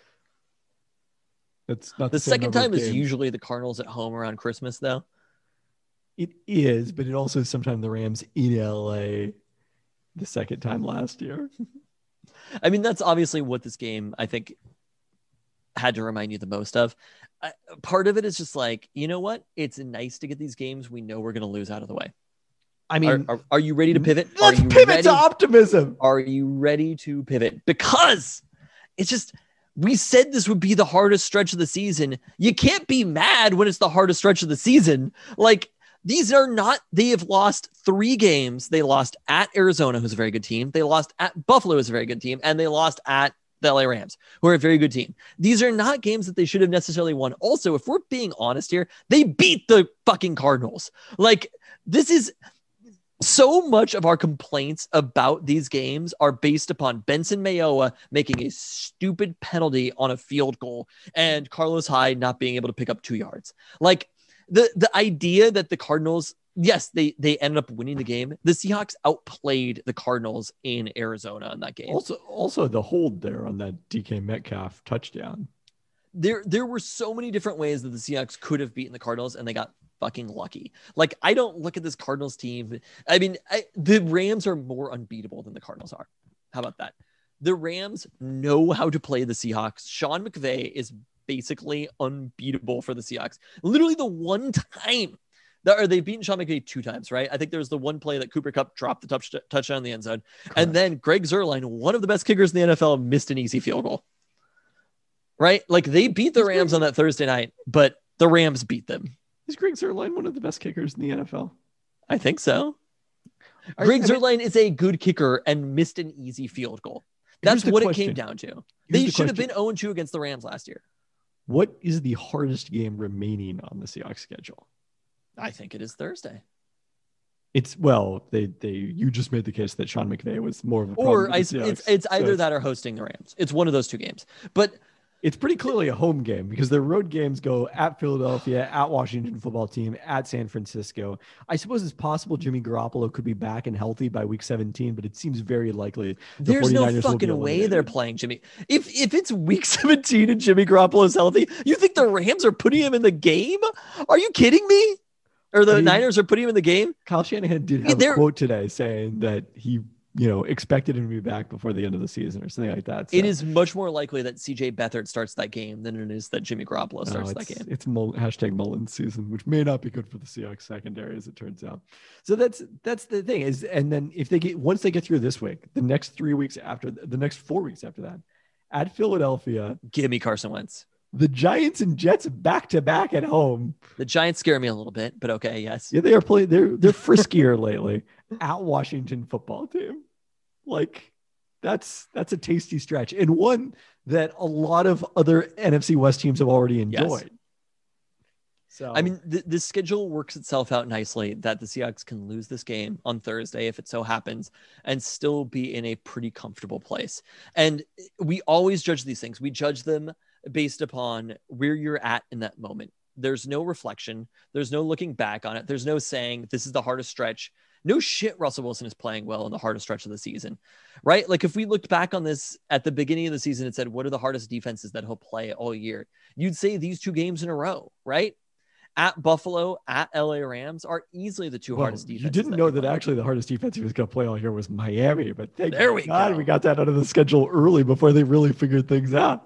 That's not the second time is usually the Cardinals at home around Christmas, though. It is, but it also is sometimes the Rams in LA the second time last year. I mean, that's obviously what this game, I think, had to remind you the most of. Part of it is just like, you know what? It's nice to get these games we know we're going to lose out of the way. I mean, are you ready to pivot? Let's pivot to optimism. Are you ready to pivot? Because it's just, we said this would be the hardest stretch of the season. You can't be mad when it's the hardest stretch of the season. Like, these are not, they have lost 3 games. They lost at Arizona, who's a very good team. They lost at Buffalo, who's a very good team. And they lost at the LA Rams, who are a very good team. These are not games that they should have necessarily won. Also, if we're being honest here, they beat the fucking Cardinals. Like, this is so much of our complaints about these games are based upon Benson Mayowa making a stupid penalty on a field goal and Carlos Hyde not being able to pick up 2 yards. Like, the idea that the Cardinals, yes, they ended up winning the game. The Seahawks outplayed the Cardinals in Arizona in that game. Also the hold there on that DK Metcalf touchdown. There were so many different ways that the Seahawks could have beaten the Cardinals, and they got fucking lucky. Like, I don't look at this Cardinals team. I mean, the Rams are more unbeatable than the Cardinals are. How about that? The Rams know how to play the Seahawks. Sean McVay is basically unbeatable for the Seahawks. Literally the one time they've beaten Sean McVay 2 times, right? I think there's the one play that Cooper Kupp dropped the touchdown in the end zone. Correct. And then Greg Zuerlein, one of the best kickers in the NFL, missed an easy field goal. right? Like they beat the Rams on that Thursday night, but the Rams beat them. Is Greg Zuerlein one of the best kickers in the NFL? I think so. Greg Zuerlein is a good kicker and missed an easy field goal. That's what it came down to. They should have been 0-2 against the Rams last year. What is the hardest game remaining on the Seahawks schedule? I think it is Thursday. It's you just made the case that Sean McVay was more of a problem. Or it's either that or hosting the Rams. It's one of those two games. But it's pretty clearly a home game because their road games go at Philadelphia, at Washington football team, at San Francisco. I suppose it's possible Jimmy Garoppolo could be back and healthy by week 17, but it seems very likely there's no fucking way they're playing Jimmy. If it's week 17 and Jimmy Garoppolo is healthy, you think the Rams are putting him in the game? Are you kidding me? Or the Niners are putting him in the game? Kyle Shanahan did have a quote today saying that he expected him to be back before the end of the season or something like that. So. It is much more likely that CJ Beathard starts that game than it is that Jimmy Garoppolo starts that game. It's hashtag Mullins season, which may not be good for the Seahawks secondary, as it turns out. So that's the thing is, and then once they get through this week, the next 4 weeks after that, at Philadelphia, give me Carson Wentz. The Giants and Jets back to back at home. The Giants scare me a little bit, but okay, yes. Yeah, they are playing. They're friskier lately. At Washington football team, like that's a tasty stretch and one that a lot of other NFC West teams have already enjoyed. Yes. So I mean, the schedule works itself out nicely that the Seahawks can lose this game on Thursday if it so happens and still be in a pretty comfortable place. And we always judge these things. We judge them based upon where you're at in that moment. There's no reflection. There's no looking back on it. There's no saying this is the hardest stretch. No shit, Russell Wilson is playing well in the hardest stretch of the season, right? Like if we looked back on this at the beginning of the season and said, what are the hardest defenses that he'll play all year? You'd say these two games in a row, right? At Buffalo, at LA Rams are easily the two hardest defenses. You didn't know that actually the hardest defense he was going to play all year was Miami, but thank we God we got that out of the schedule early before they really figured things out.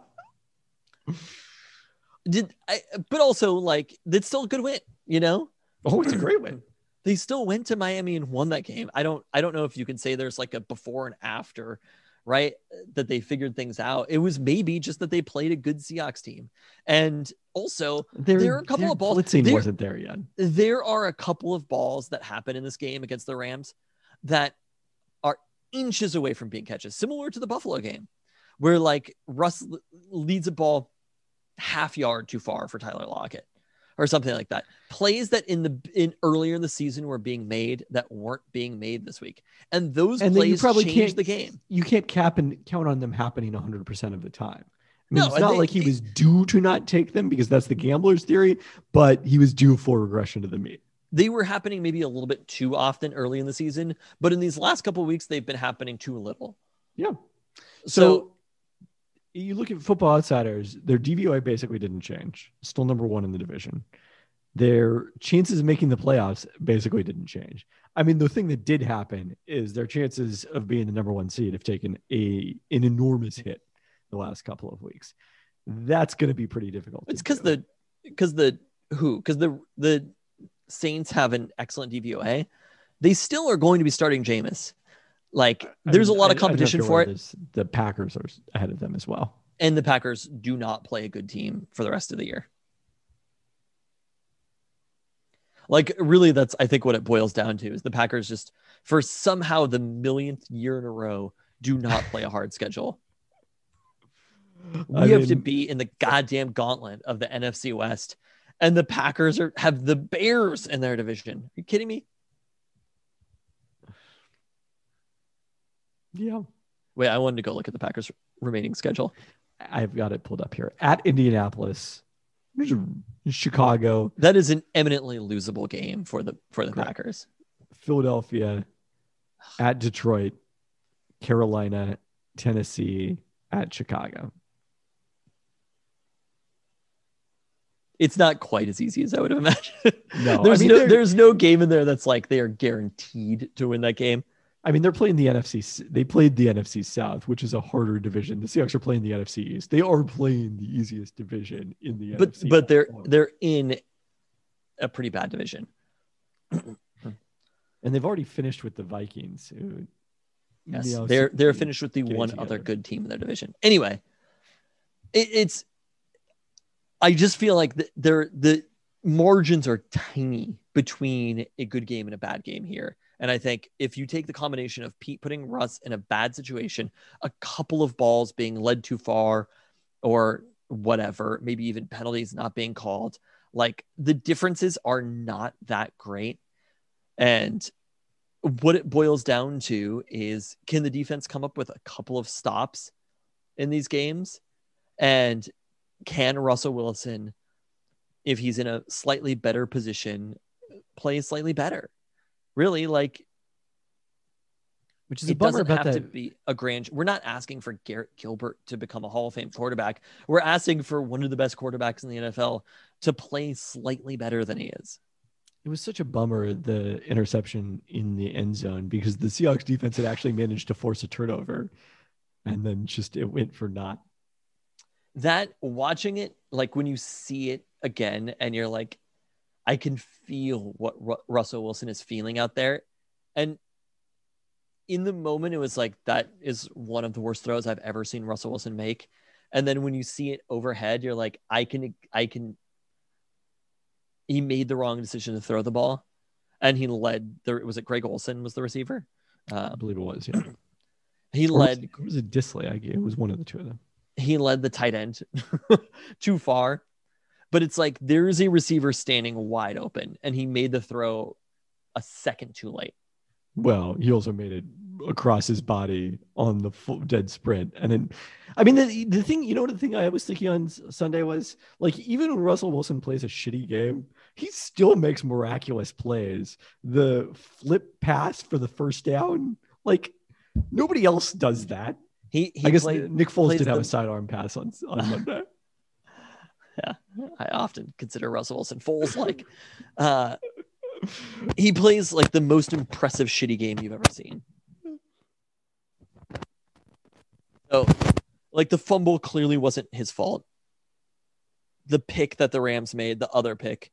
But also like that's still a good win, Oh, it's a great win. They still went to Miami and won that game. I don't know if you can say there's like a before and after, right? That they figured things out. It was maybe just that they played a good Seahawks team. And also there are a couple of balls. Blitzing wasn't there yet. There are a couple of balls that happen in this game against the Rams that are inches away from being catches, similar to the Buffalo game, where like Russ leads a ball half yard too far for Tyler Lockett. Or something like that. Plays that in earlier in the season were being made that weren't being made this week, and those plays changed the game. You can't count on them happening 100% of the time. I mean, it's not like he was due to not take them because that's the gambler's theory, but he was due for regression to the mean. They were happening maybe a little bit too often early in the season, but in these last couple of weeks, they've been happening too little. Yeah. So you look at Football Outsiders, their DVOA basically didn't change. Still number one in the division. Their chances of making the playoffs basically didn't change. I mean, the thing that did happen is their chances of being the number one seed have taken an enormous hit the last couple of weeks. That's going to be pretty difficult. It's because the Saints have an excellent DVOA. They still are going to be starting Jameis. Like there's a lot of competition for it. The Packers are ahead of them as well. And the Packers do not play a good team for the rest of the year. Like really, that's, I think what it boils down to is the Packers just for somehow the millionth year in a row do not play a hard schedule. We have to be in the goddamn gauntlet of the NFC West. And the Packers have the Bears in their division. Are you kidding me? Yeah. Wait, I wanted to go look at the Packers' remaining schedule. I've got it pulled up here. At Indianapolis, Chicago. That is an eminently losable game for the Packers. Philadelphia, at Detroit, Carolina, Tennessee, at Chicago. It's not quite as easy as I would have imagined. No, there's no game in there that's like they are guaranteed to win that game. I mean, they're playing the NFC. They played the NFC South, which is a harder division. The Seahawks are playing the NFC East. They are playing the easiest division in the NFC. But they're in a pretty bad division. And they've already finished with the Vikings. Yes, they're finished with the one other good team in their division. Anyway, it's I just feel like the margins are tiny between a good game and a bad game here. And I think if you take the combination of Pete putting Russ in a bad situation, a couple of balls being led too far or whatever, maybe even penalties not being called, like the differences are not that great. And what it boils down to is, can the defense come up with a couple of stops in these games? And can Russell Wilson, if he's in a slightly better position, play slightly better? Really, like, which is a bummer about that. To be a grand. We're not asking for Garrett Gilbert to become a Hall of Fame quarterback. We're asking for one of the best quarterbacks in the NFL to play slightly better than he is. It was such a bummer, the interception in the end zone, because the Seahawks defense had actually managed to force a turnover, and then just it went for naught. That, watching it, like when you see it again and you're like, I can feel what Russell Wilson is feeling out there. And in the moment, it was like, that is one of the worst throws I've ever seen Russell Wilson make. And then when you see it overhead, you're like, I can, he made the wrong decision to throw the ball. And he led, was it Greg Olsen was the receiver? I believe it was, yeah. He led. Or was it Disley? It was one of the two of them. He led the tight end too far. But it's like, there's a receiver standing wide open, and he made the throw a second too late. Well, he also made it across his body on the full dead sprint. And then, I mean, the thing, the thing I was thinking on Sunday was, like, even when Russell Wilson plays a shitty game, he still makes miraculous plays. The flip pass for the first down, like, nobody else does that. I guess Nick Foles did have a sidearm pass on Monday. Yeah, I often consider Russell Wilson Foles like. He plays like the most impressive shitty game you've ever seen. So, like, the fumble clearly wasn't his fault. The pick that the Rams made, the other pick,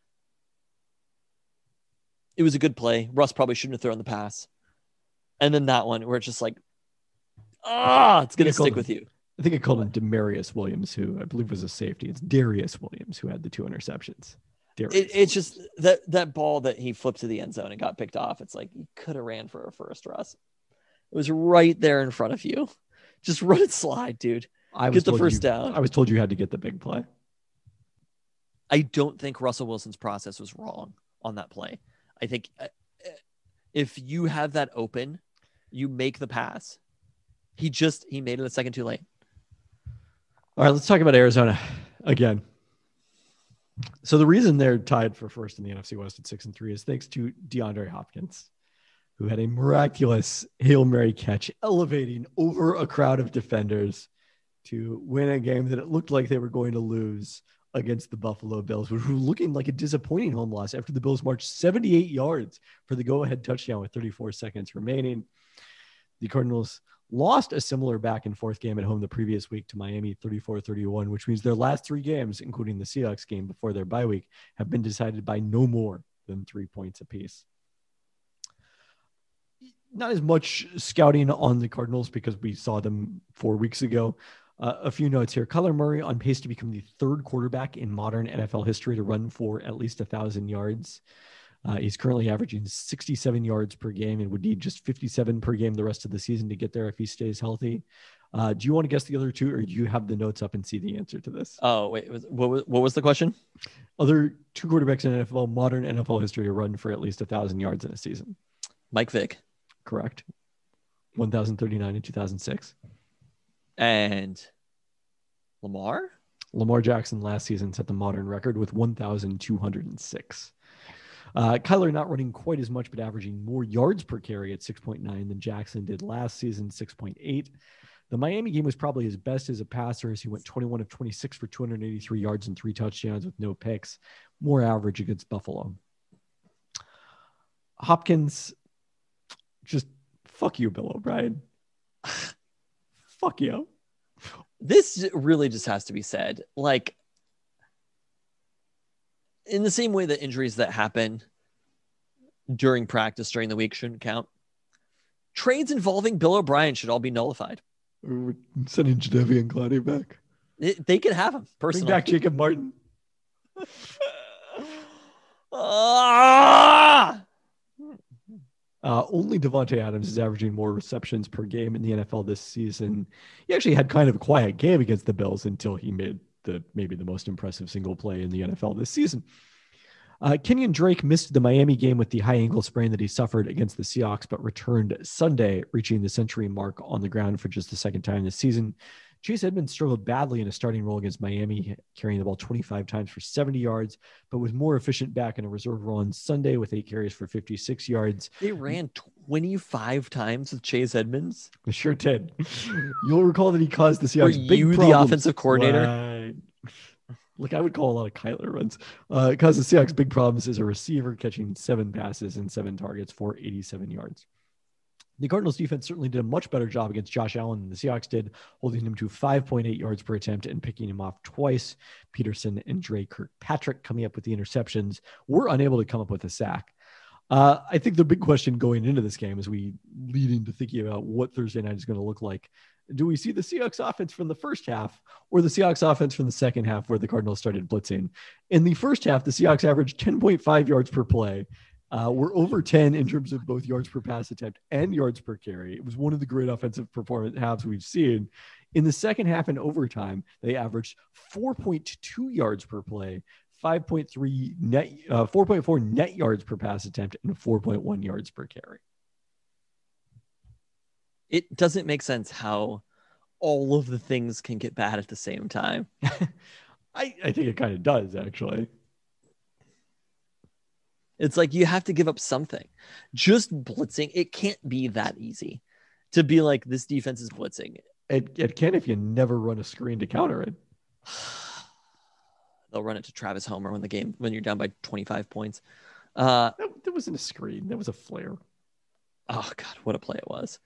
it was a good play. Russ probably shouldn't have thrown the pass. And then that one where it's just like, it's going to stick with you. I think I called him Demarius Williams, who I believe was a safety. It's Darius Williams who had the 2 interceptions. It's just that ball that he flipped to the end zone and got picked off. It's like, you could have ran for a first, Russ. It was right there in front of you. Just run it slide, dude. Get the first down. I was told you had to get the big play. I don't think Russell Wilson's process was wrong on that play. I think if you have that open, you make the pass. He made it a second too late. All right, let's talk about Arizona again. So the reason they're tied for first in the NFC West at 6-3 is thanks to DeAndre Hopkins, who had a miraculous Hail Mary catch, elevating over a crowd of defenders to win a game that it looked like they were going to lose against the Buffalo Bills, which were looking like a disappointing home loss after the Bills marched 78 yards for the go-ahead touchdown with 34 seconds remaining. The Cardinals lost a similar back and forth game at home the previous week to Miami 34-31, which means their last 3 games, including the Seahawks game before their bye week, have been decided by no more than 3 points apiece. Not as much scouting on the Cardinals because we saw them 4 weeks ago. A few notes here. Kyler Murray on pace to become the 3rd quarterback in modern NFL history to run for at least 1,000 yards. He's currently averaging 67 yards per game and would need just 57 per game the rest of the season to get there if he stays healthy. Do you want to guess the other 2, or do you have the notes up and see the answer to this? Oh, wait. What was the question? Other 2 quarterbacks in NFL, modern NFL history to run for at least 1,000 yards in a season. Mike Vick. Correct. 1,039 in 2006. And Lamar? Lamar Jackson last season set the modern record with 1,206. Kyler not running quite as much, but averaging more yards per carry at 6.9 than Jackson did last season, 6.8. The Miami game was probably his best as a passer, as he went 21 of 26 for 283 yards and 3 touchdowns with no picks. More average against Buffalo. Hopkins, just fuck you, Bill O'Brien. Fuck you. This really just has to be said. Like, in the same way that injuries that happen during practice during the week shouldn't count, trades involving Bill O'Brien should all be nullified. We're sending Jadeveon Clowney back. They can have him Bring personally. back Jacob Martin. Ah! Only Devontae Adams is averaging more receptions per game in the NFL this season. He actually had kind of a quiet game against the Bills until he made maybe the most impressive single play in the NFL this season. Kenyon Drake missed the Miami game with the high ankle sprain that he suffered against the Seahawks, but returned Sunday, reaching the century mark on the ground for just the second time this season. Chase Edmonds struggled badly in a starting role against Miami, carrying the ball 25 times for 70 yards, but was more efficient back in a reserve role on Sunday with 8 carries for 56 yards. They ran 25 times with Chase Edmonds. They sure did. You'll recall that he caused the Seahawks Were big you problems. the offensive coordinator? Right. Look, I would call a lot of Kyler runs. It caused the Seahawks big problems as a receiver, catching 7 passes and 7 targets for 87 yards. The Cardinals defense certainly did a much better job against Josh Allen than the Seahawks did, holding him to 5.8 yards per attempt and picking him off twice. Peterson and Dre Kirkpatrick coming up with the interceptions were unable to come up with a sack. I think the big question going into this game as we lead into thinking about what Thursday night is going to look like, do we see the Seahawks offense from the first half or the Seahawks offense from the second half where the Cardinals started blitzing? In the first half, the Seahawks averaged 10.5 yards per play. We're over 10 in terms of both yards per pass attempt and yards per carry. It was one of the great offensive performance halves we've seen. In the second half and overtime, they averaged 4.2 yards per play, 5.3 net, 4.4 net yards per pass attempt, and 4.1 yards per carry. It doesn't make sense how all of the things can get bad at the same time. I think it kind of does, actually. It's like you have to give up something. Just blitzing, it can't be that easy to be like, this defense is blitzing. It can if you never run a screen to counter it. They'll run it to Travis Homer when you're down by 25 points. That wasn't a screen. That was a flare. Oh, God, what a play it was.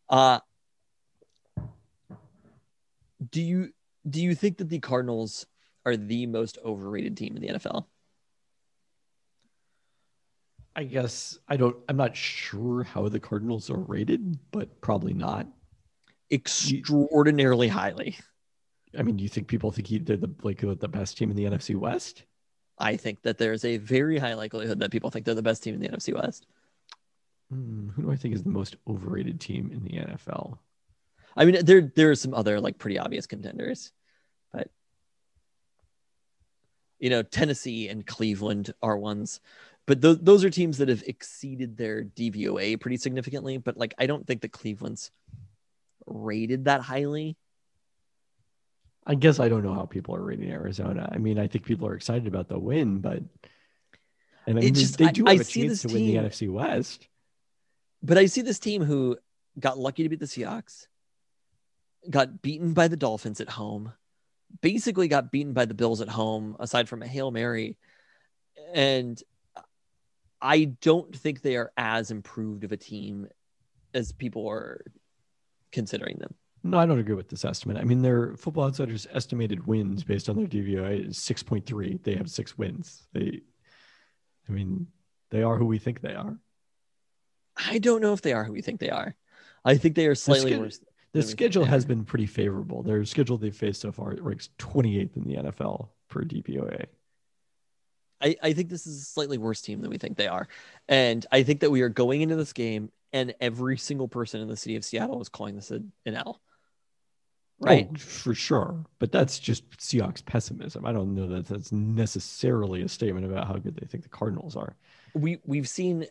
Do you think that the Cardinals are the most overrated team in the NFL? I guess I'm not sure how the Cardinals are rated, but probably not. Extraordinarily highly. I mean, do you think people think they're the best team in the NFC West? I think that there's a very high likelihood that people think they're the best team in the NFC West. Who do I think is the most overrated team in the NFL? I mean, there are some other pretty obvious contenders, but Tennessee and Cleveland are ones. But those are teams that have exceeded their DVOA pretty significantly. But I don't think that Cleveland's rated that highly. I guess I don't know how people are rating Arizona. I mean, I think people are excited about the win, but they do have a chance to win the NFC West. But I see this team who got lucky to beat the Seahawks, got beaten by the Dolphins at home, basically got beaten by the Bills at home, aside from a Hail Mary. And I don't think they are as improved of a team as people are considering them. No, I don't agree with this estimate. I mean, their Football Outsiders estimated wins based on their DVOA is 6.3. They have 6 wins. They are who we think they are. I don't know if they are who we think they are. I think they are slightly worse. The schedule has been pretty favorable. Their schedule they've faced so far ranks 28th in the NFL per DVOA. I think this is a slightly worse team than we think they are. And I think that we are going into this game and every single person in the city of Seattle is calling this an L. Right? Oh, for sure. But that's just Seahawks pessimism. I don't know that that's necessarily a statement about how good they think the Cardinals are. We've seen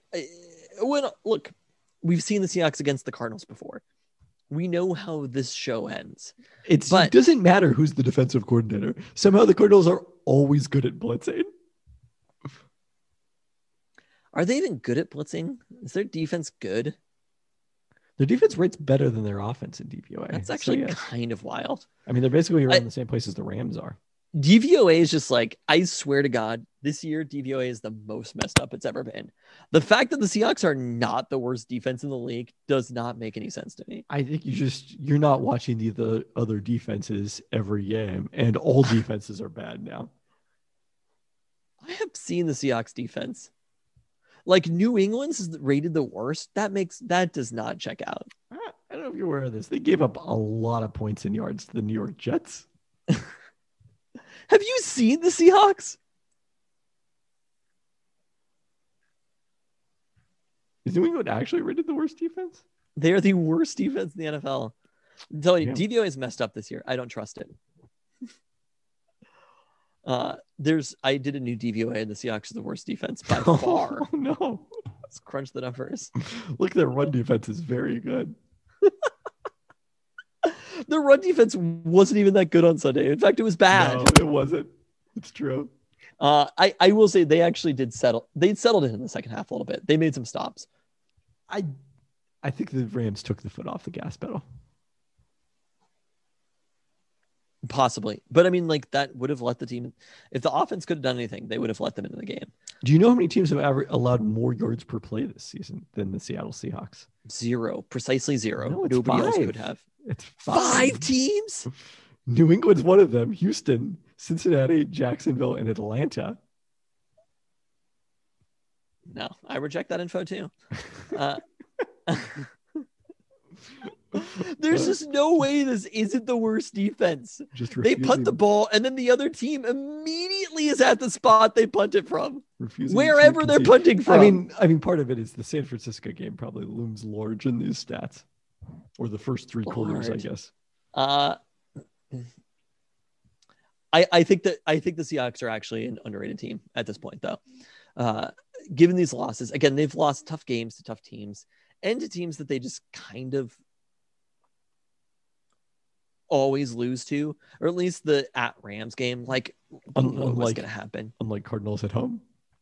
we've seen the Seahawks against the Cardinals before. We know how this show ends. It doesn't matter who's the defensive coordinator. Somehow the Cardinals are always good at blitzing. Are they even good at blitzing? Is their defense good? Their defense rates better than their offense in DVOA. That's actually kind of wild. I mean, they're basically around the same place as the Rams are. DVOA is just I swear to God, this year DVOA is the most messed up it's ever been. The fact that the Seahawks are not the worst defense in the league does not make any sense to me. I think you're not watching the other defenses every game, and all defenses are bad now. I have seen the Seahawks defense. New England's is rated the worst. That does not check out. I don't know if you're aware of this. They gave up a lot of points and yards to the New York Jets. Have you seen the Seahawks? Is New England actually rated the worst defense? They are the worst defense in the NFL. I'm telling you, Damn. DVOA is messed up this year. I don't trust it. I did a new DVOA and the Seahawks are the worst defense by far. Oh, no. Let's crunch the numbers. Look, their run defense is very good. The run defense wasn't even that good on Sunday. In fact, it was bad. No, it wasn't. It's true. I will say they actually did settle. They settled in the second half a little bit. They made some stops. I think the Rams took the foot off the gas pedal. Possibly. But I mean, like, that would have let the team, if the offense could have done anything, they would have let them into the game. Do you know how many teams have allowed more yards per play this season than the Seattle Seahawks? 0. Precisely 0. No, it's Nobody else 5. could have. It's 5 teams? New England's one of them. Houston, Cincinnati, Jacksonville, and Atlanta. No, I reject that info too. There's just no way this isn't the worst defense. They punt the ball, and then the other team immediately is at the spot they punt it from. Wherever they're punting from. I mean, part of it is the San Francisco game probably looms large in these stats, or the first 3 quarters, I guess. I think the Seahawks are actually an underrated team at this point, though. Given these losses, again, they've lost tough games to tough teams and to teams that they just kind of always lose to, or at least the at Rams game. Like, what's going to happen? Unlike Cardinals at home.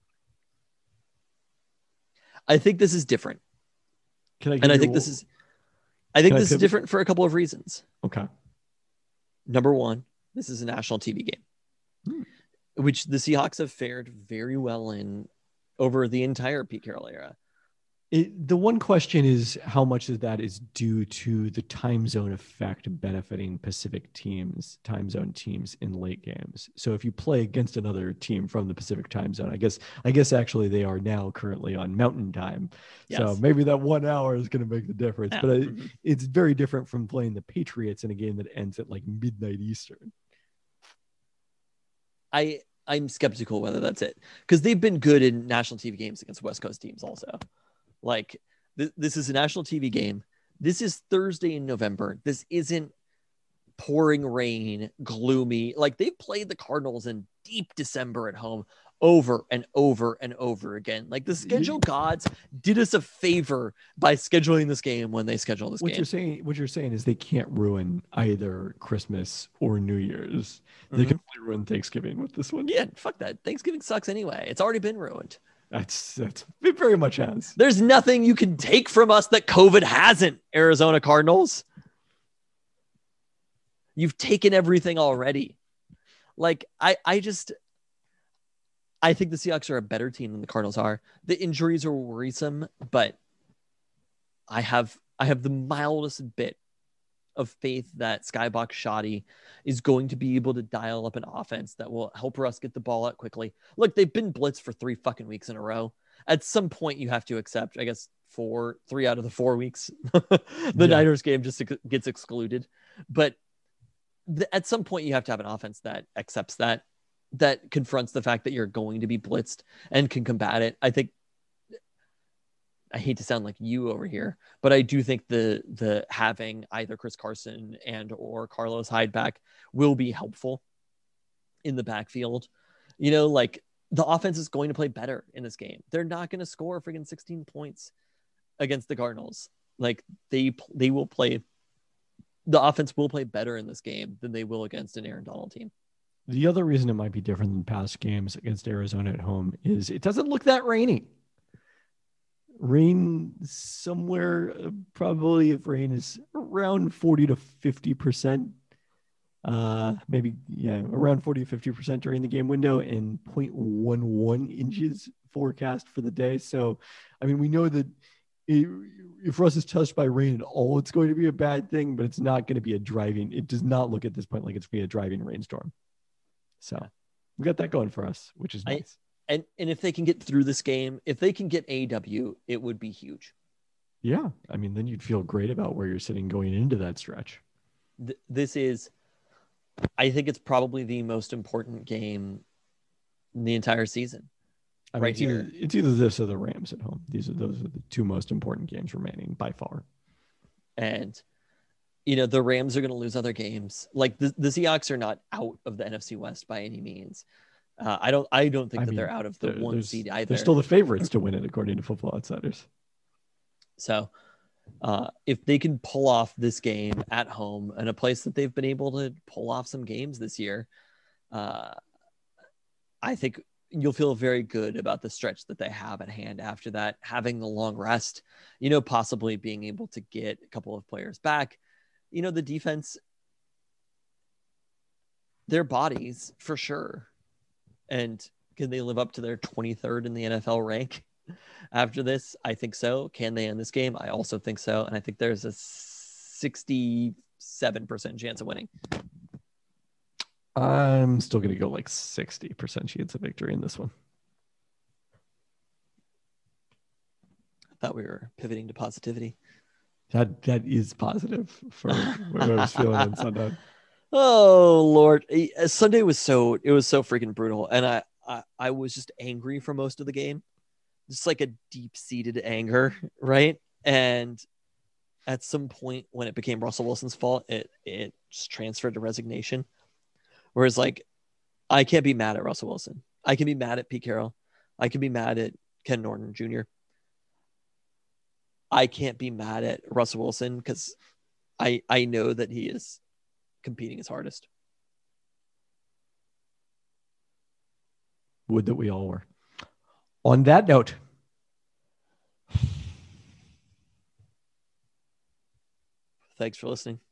I think this is different. I think this is different for a couple of reasons. Okay. Number one, this is a national TV game, which the Seahawks have fared very well in over the entire Pete Carroll era. The one question is how much of that is due to the time zone effect benefiting Pacific teams, time zone teams in late games. So if you play against another team from the Pacific time zone, I guess actually they are now currently on Mountain Time. Yes. So maybe that 1 hour is going to make the difference. Yeah. But it's very different from playing the Patriots in a game that ends at like midnight Eastern. I'm skeptical whether that's it, because they've been good in national TV games against West Coast teams also. Like, this is a national TV game. This is Thursday in November. This isn't pouring rain, gloomy. Like, they've played the Cardinals in deep December at home over and over and over again. Like, the schedule gods did us a favor by scheduling this game when they schedule this game. What you're saying is they can't ruin either Christmas or New Year's. They can only ruin Thanksgiving with this one. Yeah, fuck that. Thanksgiving sucks anyway. It's already been ruined. It very much has. There's nothing you can take from us that COVID hasn't, Arizona Cardinals. You've taken everything already. Like, I think the Seahawks are a better team than the Cardinals are. The injuries are worrisome, but I have the mildest bit of faith that Skybox Shoddy is going to be able to dial up an offense that will help Russ get the ball out quickly. Look, they've been blitzed for 3 fucking weeks in a row. At some point, you have to accept, I guess, 3 out of the 4 weeks. Niners game just gets excluded. But at some point, you have to have an offense that accepts that confronts the fact that you're going to be blitzed and can combat it. I hate to sound like you over here, but I do think the having either Chris Carson and or Carlos Hyde back will be helpful in the backfield. You know, like, the offense is going to play better in this game. They're not going to score friggin' 16 points against the Cardinals. Like, they will play. The offense will play better in this game than they will against an Aaron Donald team. The other reason it might be different than past games against Arizona at home is it doesn't look that rainy. Rain somewhere, probably if rain is around 40 to 50%, maybe, around 40 to 50% during the game window, and 0.11 inches forecast for the day. So, I mean, we know that if Russ is touched by rain at all, it's going to be a bad thing, but it's not going to be it does not look at this point like it's going to be a driving rainstorm. So we got that going for us, which is nice. And if they can get through this game, if they can get AW, it would be huge. Yeah. I mean, then you'd feel great about where you're sitting going into that stretch. This is I think it's probably the most important game in the entire season. I mean, it's either this or the Rams at home. Those are the two most important games remaining by far. And the Rams are going to lose other games. Like the Seahawks are not out of the NFC West by any means. I don't think that they're out of the one seed either. They're still the favorites to win it according to Football Outsiders. So if they can pull off this game at home in a place that they've been able to pull off some games this year, I think you'll feel very good about the stretch that they have at hand after that, having the long rest, possibly being able to get a couple of players back. The defense, their bodies for sure. And can they live up to their 23rd in the NFL rank after this? I think so. Can they end this game? I also think so. And I think there's a 67% chance of winning. I'm still going to go like 60% chance of victory in this one. I thought we were pivoting to positivity. That is positive for what I was feeling on Sunday. Oh Lord, Sunday was so freaking brutal, and I was just angry for most of the game, just like a deep-seated anger, right? And at some point when it became Russell Wilson's fault, it just transferred to resignation. Whereas, like, I can't be mad at Russell Wilson. I can be mad at Pete Carroll. I can be mad at Ken Norton Jr. I can't be mad at Russell Wilson because I know that he is competing his hardest. Would that we all were. On that note, thanks for listening.